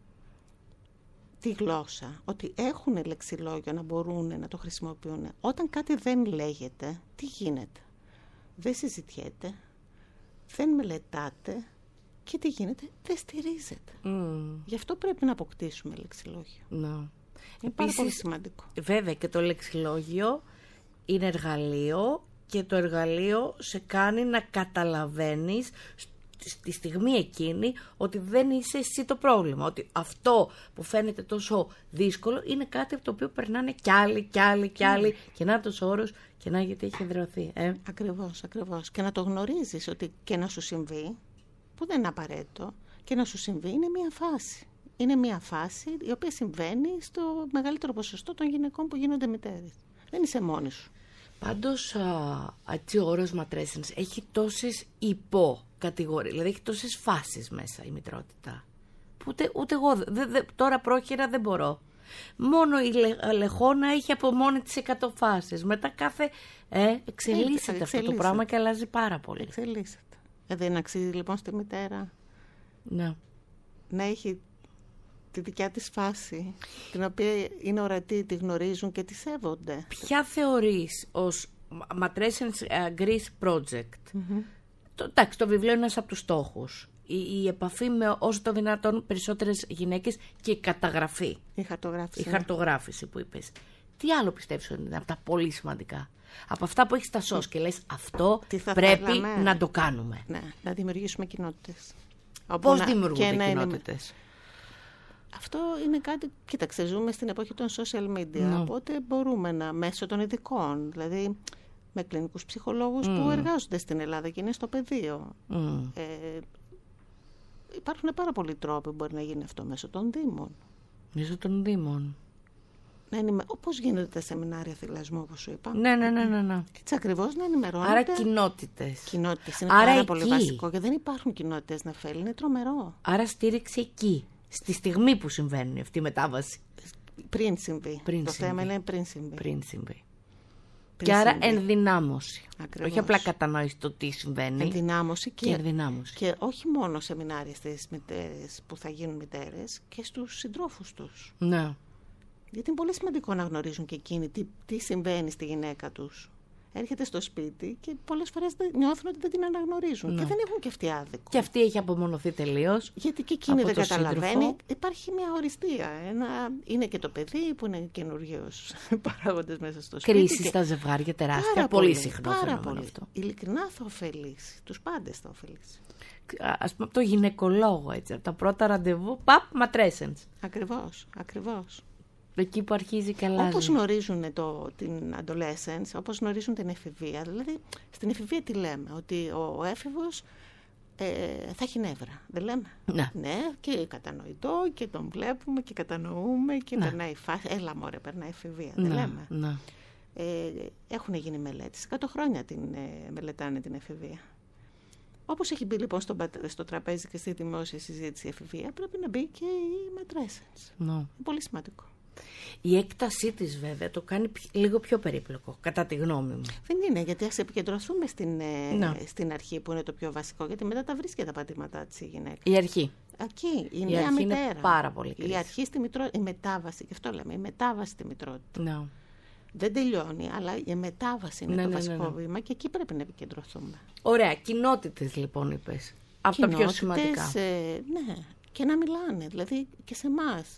τη γλώσσα, ότι έχουν λεξιλόγιο να μπορούν να το χρησιμοποιούν. Όταν κάτι δεν λέγεται, τι γίνεται? Δεν συζητιέται, δεν μελετάται, και τι γίνεται, δεν στηρίζεται. Mm. Γι' αυτό πρέπει να αποκτήσουμε λεξιλόγιο. No. Είναι Επίσης, πάρα πολύ σημαντικό. Βέβαια και το λεξιλόγιο είναι εργαλείο και το εργαλείο σε κάνει να καταλαβαίνεις στη στιγμή εκείνη ότι δεν είσαι εσύ το πρόβλημα. Ότι αυτό που φαίνεται τόσο δύσκολο είναι κάτι από το οποίο περνάνε κι άλλοι, κι άλλοι, κι άλλοι. Mm. Και να το όρος και να γιατί έχει εδραιωθεί. Ε. Ακριβώς, ακριβώς. Και να το γνωρίζεις ότι και να σου συμβεί, που δεν είναι απαραίτητο, και να σου συμβεί είναι μια φάση. Είναι μια φάση η οποία συμβαίνει στο μεγαλύτερο ποσοστό των γυναικών που γίνονται μητέρες. Δεν είσαι μόνη σου. Πάντως, έτσι ο όρος ματρέσενς έχει τόσες υποκατηγορίες, δηλαδή έχει τόσες φάσεις μέσα η μητρότητα. Που ούτε, ούτε εγώ, δε, δε, τώρα πρόχειρα δεν μπορώ. Μόνο η λε, λεχόνα έχει από μόνη της εκατό φάσεις. Μετά κάθε, ε, εξελίσσεται αυτό το πράγμα και αλλάζει πάρα πολύ. Εξελίσσεται. Ε, δεν αξίζει λοιπόν στη μητέρα ναι. να έχει τη δικιά της φάση, την οποία είναι ορατή, τη γνωρίζουν και τη σέβονται. Ποια θεωρείς ως Matrescence Greece Project? Mm-hmm. Το, εντάξει, το βιβλίο είναι ένας από τους στόχους. Η, η επαφή με όσο το δυνατόν περισσότερες γυναίκες και η καταγραφή. Η χαρτογράφηση. Η χαρτογράφηση που είπες. Τι άλλο πιστεύεις ότι είναι από τα πολύ σημαντικά? Από αυτά που έχεις στα σως και λες αυτό πρέπει θέλαμε, να το κάνουμε. Ναι, να δημιουργήσουμε κοινότητες. Πώς να, δημιουργούνται οι κοινότητες? Αυτό είναι κάτι, κοίταξε, ζούμε στην εποχή των social media, no. οπότε μπορούμε να, μέσω των ειδικών, δηλαδή με κλινικούς ψυχολόγους mm. που εργάζονται στην Ελλάδα και είναι στο πεδίο. Mm. Ε, υπάρχουν πάρα πολλοί τρόποι που μπορεί να γίνει αυτό μέσω των δήμων. Μέσω των δήμων. Να ενημε... Όπως γίνονται τα σεμινάρια θυλασμού, όπως σου είπα. Ναι, ναι, ναι, ναι, ναι. Έτσι ακριβώς να ενημερώνονται. Άρα κοινότητες. Κοινότητες είναι Άρα πάρα εκεί. πολύ βασικό και δεν υπάρχουν κοινότητες, Νεφέλη, είναι τρομερό. Άρα στήριξη εκεί. Στη στιγμή που συμβαίνει αυτή η μετάβαση. Πριν συμβεί. Πριν το συμβεί. θέμα είναι πριν συμβεί. Πριν συμβεί. Πριν και άρα συμβεί. ενδυνάμωση. Ακριβώς. Όχι απλά κατανόηση το τι συμβαίνει. Ενδυνάμωση και, και ενδυνάμωση. Και όχι μόνο σεμινάρια στις μητέρες που θα γίνουν μητέρες και στους συντρόφους τους. Ναι. Γιατί είναι πολύ σημαντικό να γνωρίζουν και εκείνοι τι, τι συμβαίνει στη γυναίκα τους. Έρχεται στο σπίτι και πολλές φορές νιώθουν ότι δεν την αναγνωρίζουν. Ναι. Και δεν έχουν και αυτοί άδικο. Και αυτή έχει απομονωθεί τελείως. Γιατί και εκείνη δεν καταλαβαίνει. Σύντροφο. Υπάρχει μια οριστία. Ένα... Είναι και το παιδί που είναι καινούργιος παράγοντας μέσα στο σπίτι. Κρίση και... στα ζευγάρια τεράστια. Πάρα πολύ, πολύ συχνό πάρα πολύ. Αυτό. Ειλικρινά θα ωφελήσει. Τους πάντες θα ωφελήσει. Ας πούμε το γυναικολόγο, έτσι. Από τα πρώτα ραντεβού, παπ, Matrescence. Ακριβώς, ακριβώς. Εκεί που αρχίζει και αλλάζει. Όπως γνωρίζουν το, την adolescence, όπως γνωρίζουν την εφηβεία. Δηλαδή, στην εφηβεία τι λέμε? Ότι ο έφηβος ε, θα έχει νεύρα. Δεν λέμε? Ναι. Ναι, και κατανοητό και τον βλέπουμε και κατανοούμε και ναι. περνάει φάση. Έλα μωρέ, περνάει εφηβεία. Ναι. Δεν λέμε? Ναι. Ε, έχουν γίνει μελέτες. εκατό χρόνια την ε, μελετάνε την εφηβεία. Όπως έχει μπει λοιπόν στο, στο τραπέζι και στη δημόσια συζήτηση η εφηβεία, πρέπει να μπει και η Matrescence. Ναι. Είναι πολύ σημαντικό. Η έκτασή της βέβαια το κάνει λίγο πιο περίπλοκο, κατά τη γνώμη μου. Δεν είναι, γιατί ας επικεντρωθούμε στην, στην αρχή που είναι το πιο βασικό, γιατί μετά τα βρίσκει τα πατήματά της η γυναίκα. Η αρχή. Εκεί, η, η νέα αρχή μητέρα. Είναι πάρα πολύ κρίση. Η αρχή στη μητρότητα, η μετάβαση, και αυτό λέμε, η μετάβαση στη μητρότητα. No. Δεν τελειώνει, αλλά η μετάβαση είναι ναι, το ναι, βασικό ναι, ναι. βήμα και εκεί πρέπει να επικεντρωθούμε. Ωραία, κοινότητες λοιπόν είπες. Από τα πιο σημαντικά. Ε, ναι, και να μιλάνε, δηλαδή και σε εμάς.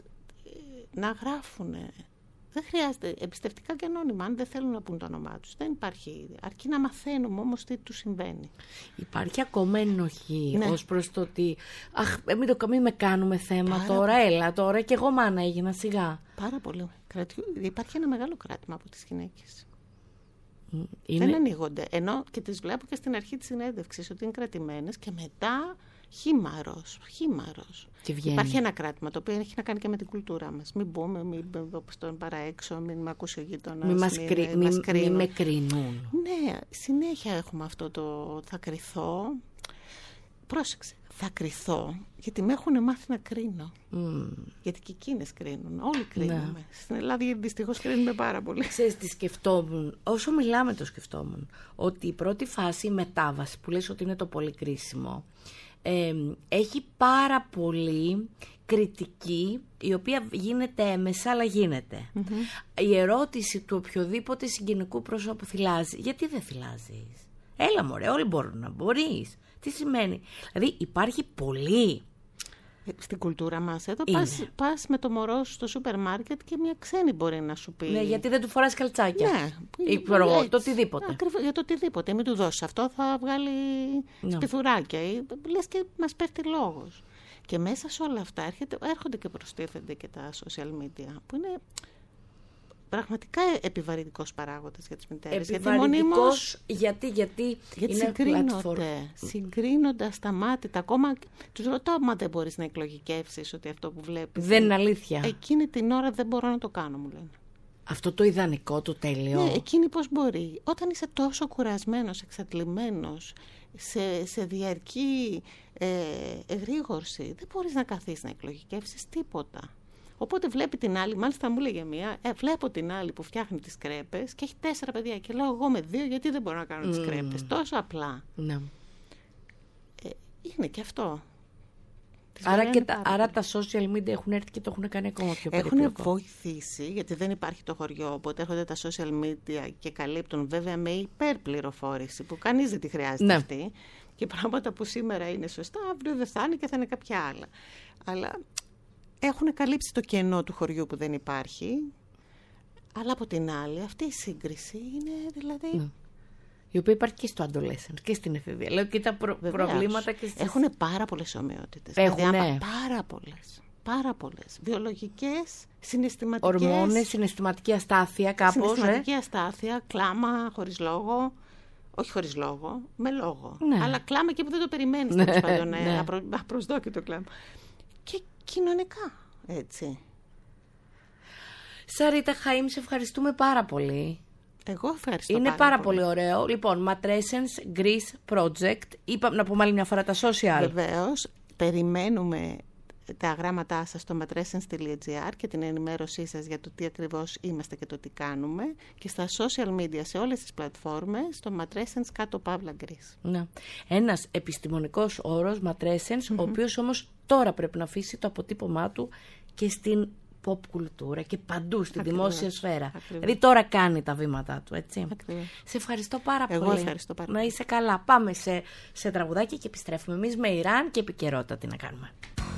Να γράφουν. Δεν χρειάζεται εμπιστευτικά και ανώνυμα. Αν δεν θέλουν να πούν το όνομά τους, δεν υπάρχει. Αρκεί να μαθαίνουμε όμως τι τους συμβαίνει. Υπάρχει ακόμα ενοχή ναι. ως προς το ότι αχ, μην, το, μην με κάνουμε θέμα Πάρα τώρα, πολύ. Έλα τώρα και εγώ μάνα έγινα σιγά. Πάρα πολύ. Υπάρχει ένα μεγάλο κράτημα από τις γυναίκες. Είναι... Δεν ανοίγονται. Ενώ και τις βλέπω και στην αρχή της συνέντευξης ότι είναι κρατημένες και μετά χήμαρος, χήμαρος. Υπάρχει ένα κράτημα το οποίο έχει να κάνει και με την κουλτούρα μας. Μην μπούμε, μην όπως τον παραέξω, μην με ακούσει ο γείτονας, μην μας, κρι... μην, μας κρίνουν. Μην με κρίνουν. Ναι, συνέχεια έχουμε αυτό το θα κρυθώ. Πρόσεξε, θα κρυθώ, γιατί με έχουν μάθει να κρίνω. Mm. Γιατί και εκείνες κρίνουν, όλοι κρίνουμε. Ναι. Στην Ελλάδα δυστυχώς κρίνουμε πάρα πολύ. Ξέρεις τι σκεφτόμουν, όσο μιλάμε το σκεφτόμουν, ότι η πρώτη φάση, η μετάβαση, που λες ότι είναι το πολύ κρίσιμο, ε, έχει πάρα πολύ κριτική, η οποία γίνεται έμεσα, αλλά γίνεται. Mm-hmm. Η ερώτηση του οποιοδήποτε συγγενικού πρόσωπου θυλάζει, γιατί δεν θυλάζεις? Έλα μωρέ, όλοι μπορούν να μπορείς. Τι σημαίνει? Δηλαδή υπάρχει πολύ Στην κουλτούρα μας εδώ πας, πας με το μωρό σου στο σούπερ μάρκετ και μια ξένη μπορεί να σου πει. Ναι, γιατί δεν του φοράς καλτσάκια. Ναι, ή προγό, το οτιδήποτε. Ακριβώς, για το οτιδήποτε. Μην του δώσεις αυτό, θα βγάλει ναι. σπιθουράκια. Λες και μας πέφτει λόγος. Και μέσα σε όλα αυτά έρχεται, έρχονται και προστίθενται και τα social media, που είναι πραγματικά επιβαρυντικός παράγοντας για τις μητέρες. Επιβαρυντικός γιατί, γιατί, γιατί είναι συγκρίνονται, συγκρίνονται ασταμάτητα. Ακόμα τους ρωτάω, μα δεν μπορείς να εκλογικεύσεις ότι αυτό που βλέπεις. Δεν είναι αλήθεια. Εκείνη την ώρα δεν μπορώ να το κάνω, μου λένε. Αυτό το ιδανικό, το τέλειο. Ναι, εκείνη πώς μπορεί. Όταν είσαι τόσο κουρασμένος, εξατλημένος, σε, σε διαρκή ε, εγρήγορση, δεν μπορείς να καθίσεις να εκλογικεύσεις τίποτα. Οπότε βλέπει την άλλη, μάλιστα μου λέγε μία, ε, βλέπω την άλλη που φτιάχνει τις κρέπες και έχει τέσσερα παιδιά και λέω εγώ με δύο γιατί δεν μπορώ να κάνω mm. τις κρέπες. Τόσο απλά. Ναι. Ε, είναι και αυτό. Άρα, και τα, άρα τα social media έχουν έρθει και το έχουν κάνει ακόμα πιο περίπλοκο. Έχουν βοηθήσει, γιατί δεν υπάρχει το χωριό, οπότε έρχονται τα social media και καλύπτουν βέβαια με υπερπληροφόρηση που κανείς δεν τη χρειάζεται ναι. αυτή και πράγματα που σήμερα είναι σωστά, αύριο δεν θα είναι και θα είναι κάποια άλλα. Αλλά έχουν καλύψει το κενό του χωριού που δεν υπάρχει, αλλά από την άλλη αυτή η σύγκριση είναι δηλαδή... Ναι. Η οποία υπάρχει και στο adolescence και στην εφηβεία. Λέω και τα προ... προβλήματα και στις... Έχουν πάρα πολλές ομοιότητες. Έχουν, ναι. Πάρα πολλές. Πάρα πολλές. Βιολογικές, συναισθηματικές. Ορμόνες, συναισθηματική αστάθεια κάπως. Συναισθηματική ε? αστάθεια, κλάμα χωρίς λόγο. Όχι χωρίς λόγο, με λόγο. Ναι. Αλλά κλάμα και που δεν το περιμένεις. Ναι, τέλος πάντων, ναι. ναι. Απρο... απροσδόκητο κλάμα. Και κοινωνικά, έτσι. Σαρίτα Χαΐμ, σε ευχαριστούμε πάρα πολύ. Εγώ ευχαριστώ Είναι πάρα, πάρα πολύ. πολύ ωραίο. Λοιπόν, Matrescence Greece Project. Είπα να πούμε άλλη μια φορά τα social. Βεβαίως, περιμένουμε τα γράμματά σας στο matrescence τελεία gr και την ενημέρωσή σας για το τι ακριβώς είμαστε και το τι κάνουμε και στα social media σε όλες τις πλατφόρμες στο Matrescence κάτω παύλα Greece. Ναι. Ένας επιστημονικός όρος, Matrescence, mm-hmm. ο οποίος όμως τώρα πρέπει να αφήσει το αποτύπωμά του και στην pop κουλτούρα και παντού στην ακριβώς, δημόσια σφαίρα. Ακριβώς. Δηλαδή τώρα κάνει τα βήματά του, έτσι. Ακριβώς. Σε ευχαριστώ πάρα Εγώ πολύ. Ευχαριστώ πάρα να είσαι καλά. Πάμε σε, σε τραγουδάκι και επιστρέφουμε εμείς με Ιράν και επικαιρότητα. Τι να κάνουμε.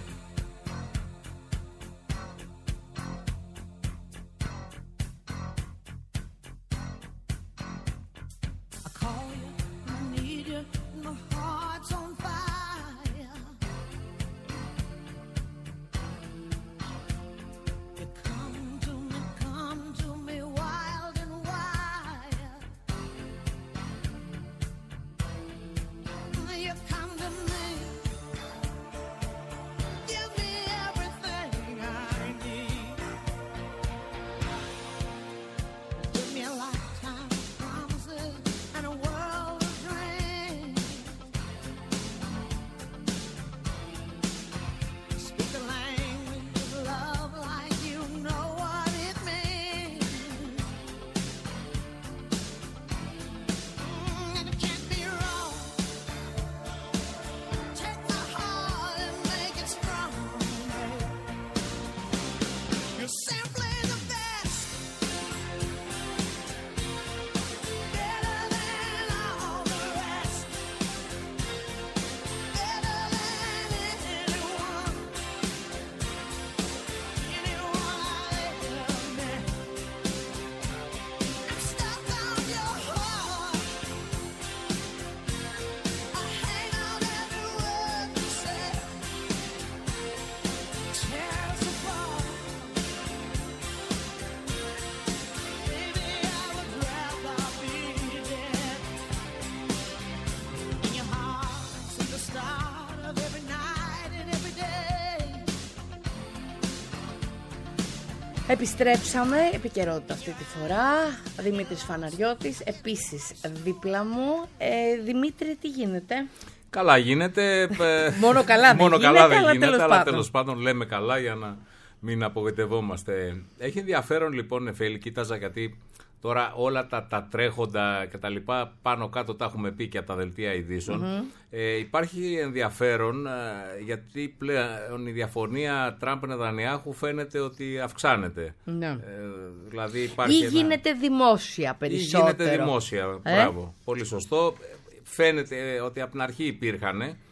Επιστρέψαμε, επικαιρότητα αυτή τη φορά. Δημήτρης Φαναριώτης, επίσης δίπλα μου. Ε, Δημήτρη, τι γίνεται? Καλά γίνεται. Μόνο καλά δεν Μόνο γίνεται, καλά δεν αλλά γίνεται, τέλος αλλά πάντων. τέλος πάντων λέμε καλά για να μην απογοητευόμαστε. Έχει ενδιαφέρον λοιπόν, Εφέλη, κοίταζα γιατί τώρα όλα τα, τα τρέχοντα και τα λοιπά πάνω κάτω τα έχουμε πει και από τα δελτία ειδήσεων. Mm-hmm. Ε, υπάρχει ενδιαφέρον ε, γιατί πλέον η διαφωνία Τραμπ-Νετανιάχου φαίνεται ότι αυξάνεται. Ναι. Ε, δηλαδή υπάρχει ή γίνεται ένα... δημόσια περισσότερο. Ή γίνεται δημόσια, ε? Μπράβο. Πολύ σωστό. Φαίνεται ότι από την αρχή υπήρχαν,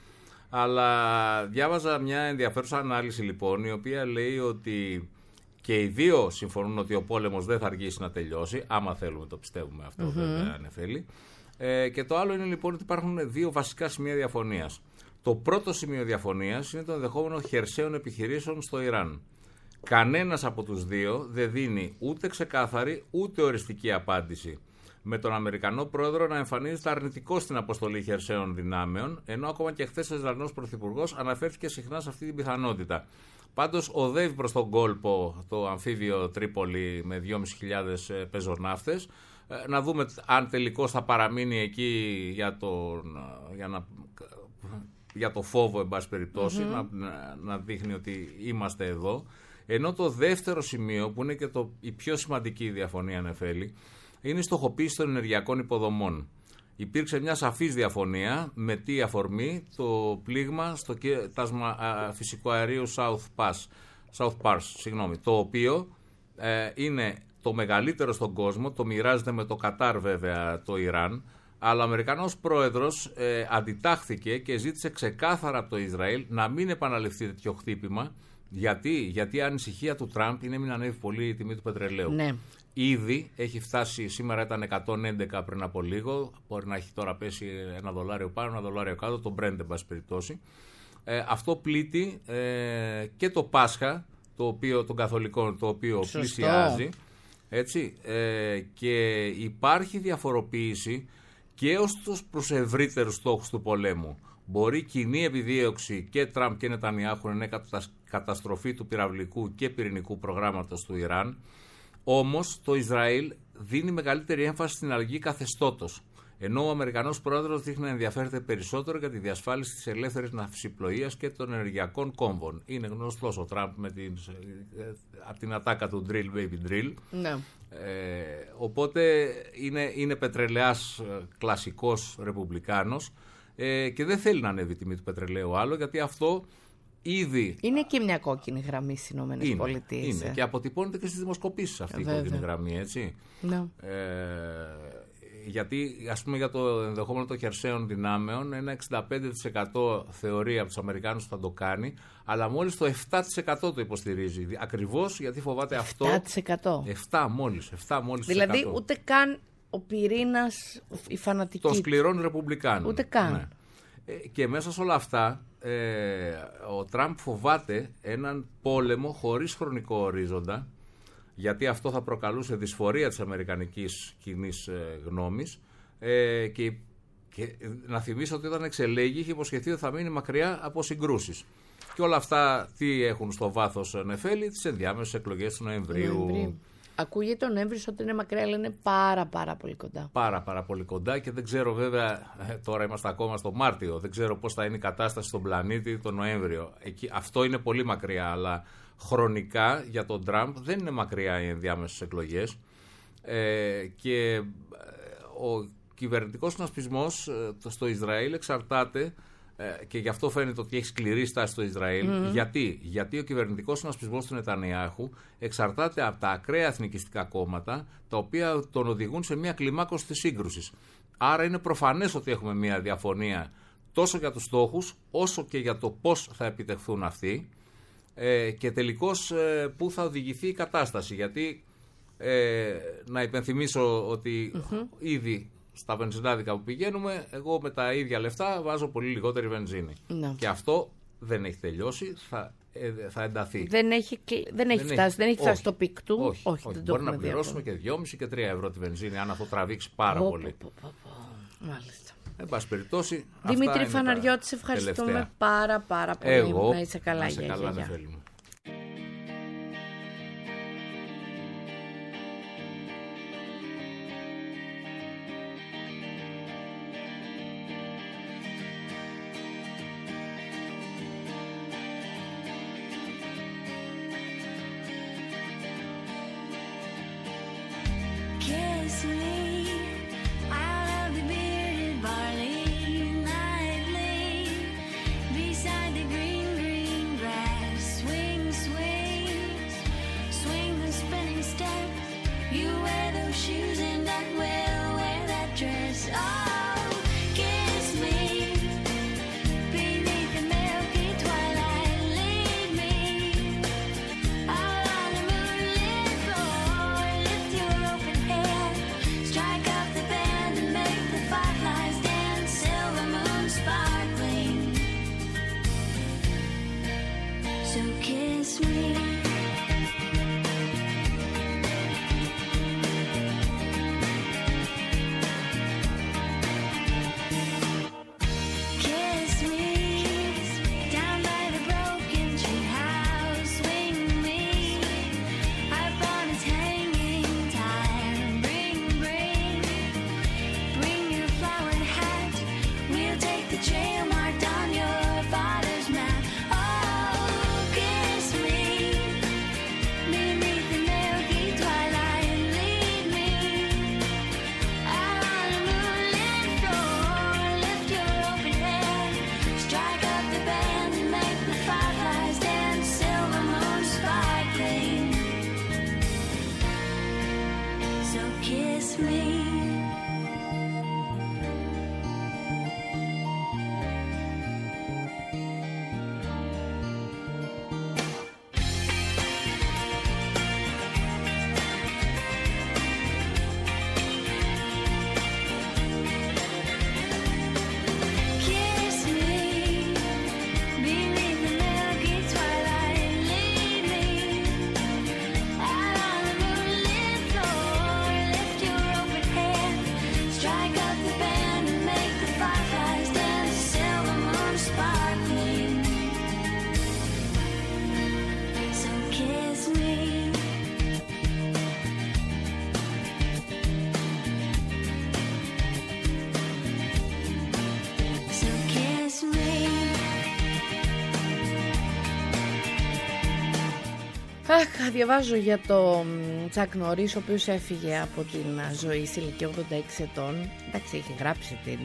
Αλλά διάβαζα μια ενδιαφέρουσα ανάλυση λοιπόν, η οποία λέει ότι και οι δύο συμφωνούν ότι ο πόλεμος δεν θα αργήσει να τελειώσει, άμα θέλουμε το πιστεύουμε αυτό, mm-hmm. βέβαια, αν θέλει. Ε, και το άλλο είναι λοιπόν ότι υπάρχουν δύο βασικά σημεία διαφωνίας. Το πρώτο σημείο διαφωνίας είναι το ενδεχόμενο χερσαίων επιχειρήσεων στο Ιράν. Κανένας από τους δύο δεν δίνει ούτε ξεκάθαρη ούτε οριστική απάντηση, με τον Αμερικανό πρόεδρο να εμφανίζεται αρνητικό στην αποστολή χερσαίων δυνάμεων, ενώ ακόμα και χθες ο Ισραηλινός πρωθυπουργός αναφέρθηκε συχνά σε αυτή την πιθανότητα. Πάντως οδεύει προς τον κόλπο το αμφίβιο Τρίπολη με δυόμισι χιλιάδες πεζοναύτες. Να δούμε αν τελικώς θα παραμείνει εκεί για, τον, για, να, για το φόβο, εν πάση περιπτώσει, mm-hmm. να, να δείχνει ότι είμαστε εδώ. Ενώ το δεύτερο σημείο, που είναι και το, η πιο σημαντική διαφωνία, Νεφέλη, είναι η στοχοποίηση των ενεργειακών υποδομών. Υπήρξε μια σαφής διαφωνία με τι αφορμή το πλήγμα στο κοίτασμα φυσικού αερίου South Pass, South Pars, συγγνώμη, το οποίο ε, είναι το μεγαλύτερο στον κόσμο, το μοιράζεται με το Κατάρ βέβαια το Ιράν, αλλά ο Αμερικανός πρόεδρος ε, αντιτάχθηκε και ζήτησε ξεκάθαρα από το Ισραήλ να μην επαναληφθεί τέτοιο χτύπημα. Γιατί, γιατί η ανησυχία του Τραμπ είναι μην ανέβει πολύ η τιμή του πετρελαίου. Ναι. Ήδη έχει φτάσει, σήμερα ήταν εκατόν έντεκα πριν από λίγο, μπορεί να έχει τώρα πέσει ένα δολάριο πάνω, ένα δολάριο κάτω, το Brent εν πάση περιπτώσει. Ε, αυτό πλήττει ε, και το Πάσχα, το οποίο, των καθολικών, το οποίο Σωστό. πλησιάζει. Έτσι, ε, και υπάρχει διαφοροποίηση και ως τους προς ευρύτερους στόχους του πολέμου. Μπορεί κοινή επιδίωξη και Τραμπ και Νετανιάχου να είναι καταστροφή του πυραυλικού και πυρηνικού προγράμματος του Ιράν. Όμως το Ισραήλ δίνει μεγαλύτερη έμφαση στην αλλαγή καθεστώτος. Ενώ ο Αμερικανός πρόεδρος δείχνει να ενδιαφέρεται περισσότερο για τη διασφάλιση της ελεύθερης ναυσιπλοείας και των ενεργειακών κόμβων. Είναι γνωστός ο Τραμπ με την, από την ατάκα του drill baby drill. Ναι. Ε, οπότε είναι, είναι πετρελαιάς κλασικός ρεπουμπλικάνος ε, και δεν θέλει να ανέβει η τιμή του πετρελαίου άλλο, γιατί αυτό ήδη... Είναι και μια κόκκινη γραμμή στις Ηνωμένες Πολιτείες. Είναι και αποτυπώνεται και στις δημοσκοπήσεις αυτή Βέβαια. η κόκκινη γραμμή, έτσι. Ναι. Ε, γιατί, ας πούμε, για το ενδεχόμενο των χερσαίων δυνάμεων, ένα εξήντα πέντε τοις εκατό θεωρεί από τους Αμερικάνους ότι θα το κάνει, αλλά μόλις το επτά τοις εκατό το υποστηρίζει. Ακριβώς γιατί φοβάται αυτό. επτά τοις εκατό. επτά μόλις. επτά μόλις δηλαδή ούτε καν ο πυρήνας, η φανατική. Των σκληρών ρεπουμπλικάνων. Ούτε καν. Ναι. Ε, και μέσα σε όλα αυτά, ε, ο Τραμπ φοβάται έναν πόλεμο χωρίς χρονικό ορίζοντα, γιατί αυτό θα προκαλούσε δυσφορία της αμερικανικής κοινής ε, γνώμης ε, και, και να θυμίσω ότι όταν εξελέγει είχε υποσχεθεί ότι θα μείνει μακριά από συγκρούσεις. Και όλα αυτά τι έχουν στο βάθος, Νεφέλη, τις ενδιάμεσες εκλογές του Νοεμβρίου. Νοεμβρίου. Ακούγεται ο Νοέμβρης ότι είναι μακριά, αλλά είναι πάρα πάρα πολύ κοντά. Πάρα πάρα πολύ κοντά και δεν ξέρω βέβαια, τώρα είμαστε ακόμα στο Μάρτιο, δεν ξέρω πώς θα είναι η κατάσταση στον πλανήτη τον Νοέμβριο. Εκεί, αυτό είναι πολύ μακριά, αλλά χρονικά για τον Τραμπ δεν είναι μακριά οι ενδιάμεσες εκλογές ε, και ο κυβερνητικός συνασπισμός ε, στο Ισραήλ εξαρτάται ε, και γι' αυτό φαίνεται ότι έχει σκληρή στάση στο Ισραήλ. Mm-hmm. Γιατί? Γιατί ο κυβερνητικός συνασπισμός του Νετανιάχου εξαρτάται από τα ακραία εθνικιστικά κόμματα, τα οποία τον οδηγούν σε μια κλιμάκωση της σύγκρουσης. Άρα είναι προφανές ότι έχουμε μια διαφωνία τόσο για τους στόχους όσο και για το πώς θα επιτευχθούν αυτοί. Ε, και τελικώς ε, πού θα οδηγηθεί η κατάσταση, γιατί ε, να υπενθυμίσω ότι mm-hmm. ήδη στα βενζινάδικα που πηγαίνουμε, εγώ με τα ίδια λεφτά βάζω πολύ λιγότερη βενζίνη no. και αυτό δεν έχει τελειώσει, θα, ε, θα ενταθεί. Δεν έχει, δεν έχει δεν φτάσει, έχει, δεν έχει φτάσει όχι, στο πικ του. Όχι, όχι, όχι. Μπορεί να πληρώσουμε και δυόμισι και τρία ευρώ τη βενζίνη αν αυτό τραβήξει πάρα oh, πολύ. Oh, oh, oh, oh. Μάλιστα. Εν πάση περιπτώσει, Δημήτρη Φαναριώτη, σε ευχαριστούμε τελευταία. πάρα πάρα πολύ. Εγώ, να είσαι καλά, να είσαι καλά, Νεφέλη μου. Beneath the kiss me. Αχ, διαβάζω για το Τσακ Νόρις, ο οποίος έφυγε από την ζωή σε ηλικία ογδόντα έξι ετών. Εντάξει, έχει γράψει την...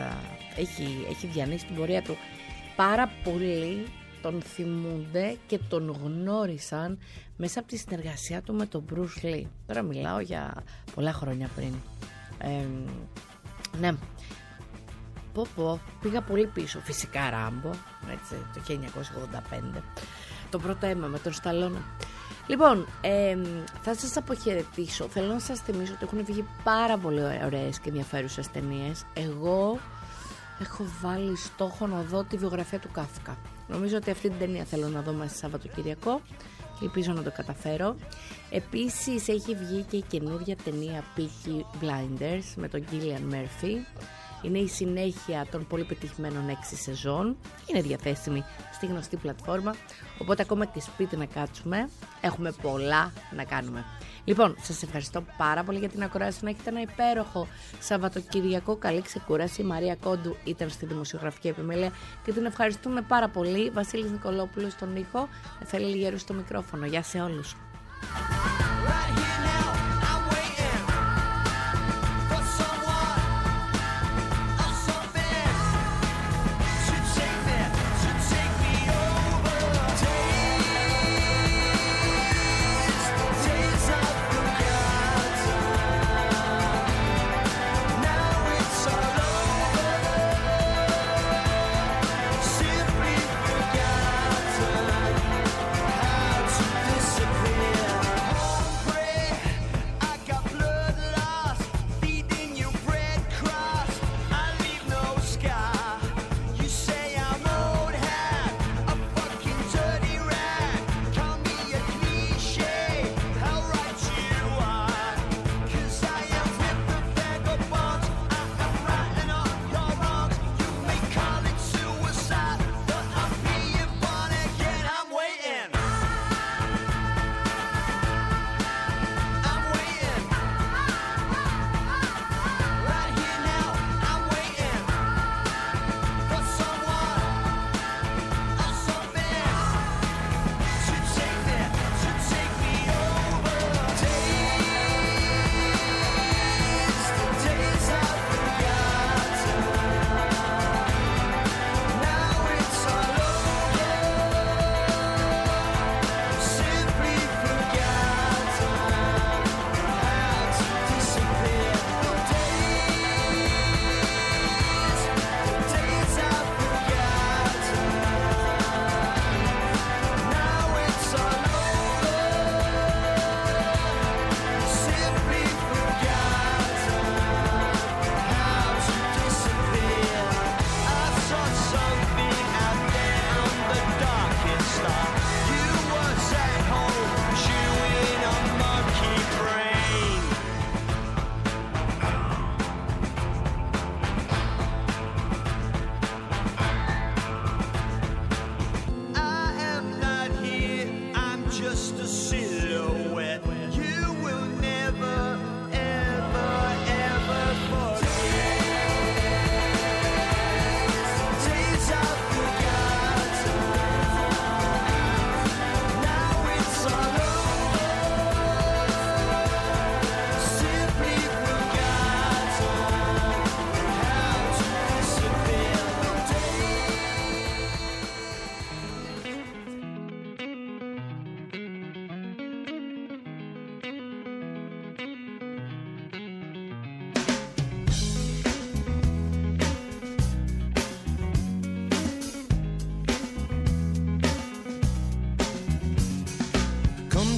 Έχει, έχει διανύσει την πορεία του. Πάρα πολλοί τον θυμούνται και τον γνώρισαν μέσα από τη συνεργασία του με τον Bruce Lee. Τώρα μιλάω για πολλά χρόνια πριν. Ε, ναι. Πω πω, πήγα πολύ πίσω. Φυσικά Ράμπο, έτσι, το χίλια εννιακόσια ογδόντα πέντε. Το πρώτο αίμα με τον Σταλόνα. Λοιπόν, ε, θα σας αποχαιρετήσω. Θέλω να σας θυμίσω ότι έχουν βγει πάρα πολύ ωραίες και ενδιαφέρουσες ταινίες. Εγώ έχω βάλει στόχο να δω τη βιογραφία του Κάφκα. Νομίζω ότι αυτή την ταινία θέλω να δω μέσα Σαββατοκυριακό και ελπίζω να το καταφέρω. Επίσης έχει βγει και η καινούργια ταινία Peaky Blinders με τον Cillian Murphy. Είναι η συνέχεια των πολύ πετυχημένων έξι σεζόν. Είναι διαθέσιμη στη γνωστή πλατφόρμα. Οπότε ακόμα και σπίτι να κάτσουμε, έχουμε πολλά να κάνουμε. Λοιπόν, σας ευχαριστώ πάρα πολύ για την ακρόαση. Να έχετε ένα υπέροχο Σαββατοκυριακό. Καλή ξεκούραση. Η Μαρία Κόντου ήταν στη δημοσιογραφική επιμέλεια και την ευχαριστούμε πάρα πολύ. Βασίλης Νικολόπουλος στον ήχο. Εφέλη Λιγέρου στο μικρόφωνο. Γεια σε όλους.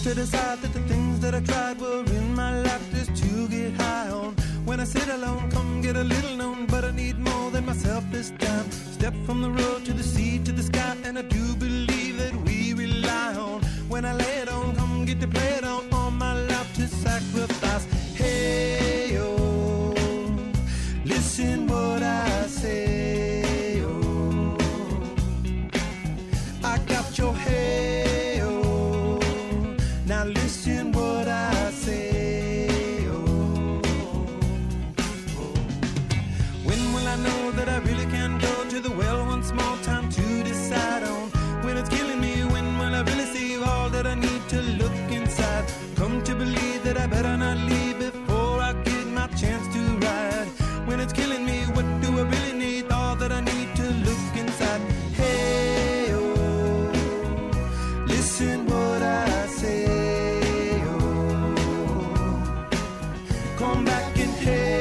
to decide that the things that I tried were in my life just to get high on. When I sit alone, come get a little known, but I need more than myself this time. Step from the road to the sea to the sky, and I do believe that we rely on. When I lay it on, come get to play it on, all my life to sacrifice. Hey, oh, listen what I say, oh, I got your hey, oh, now listen what I say. I know that I really can go to the well one small time to decide on when it's killing me. When will I really see all that I need to look inside? Come to believe that I better not leave before I get my chance to ride. When it's killing me, what do I really need? All that I need to look inside. Hey, oh, listen what I say, oh, come back and hey.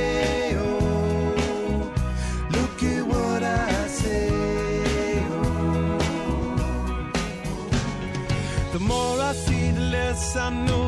The more I see, the less I know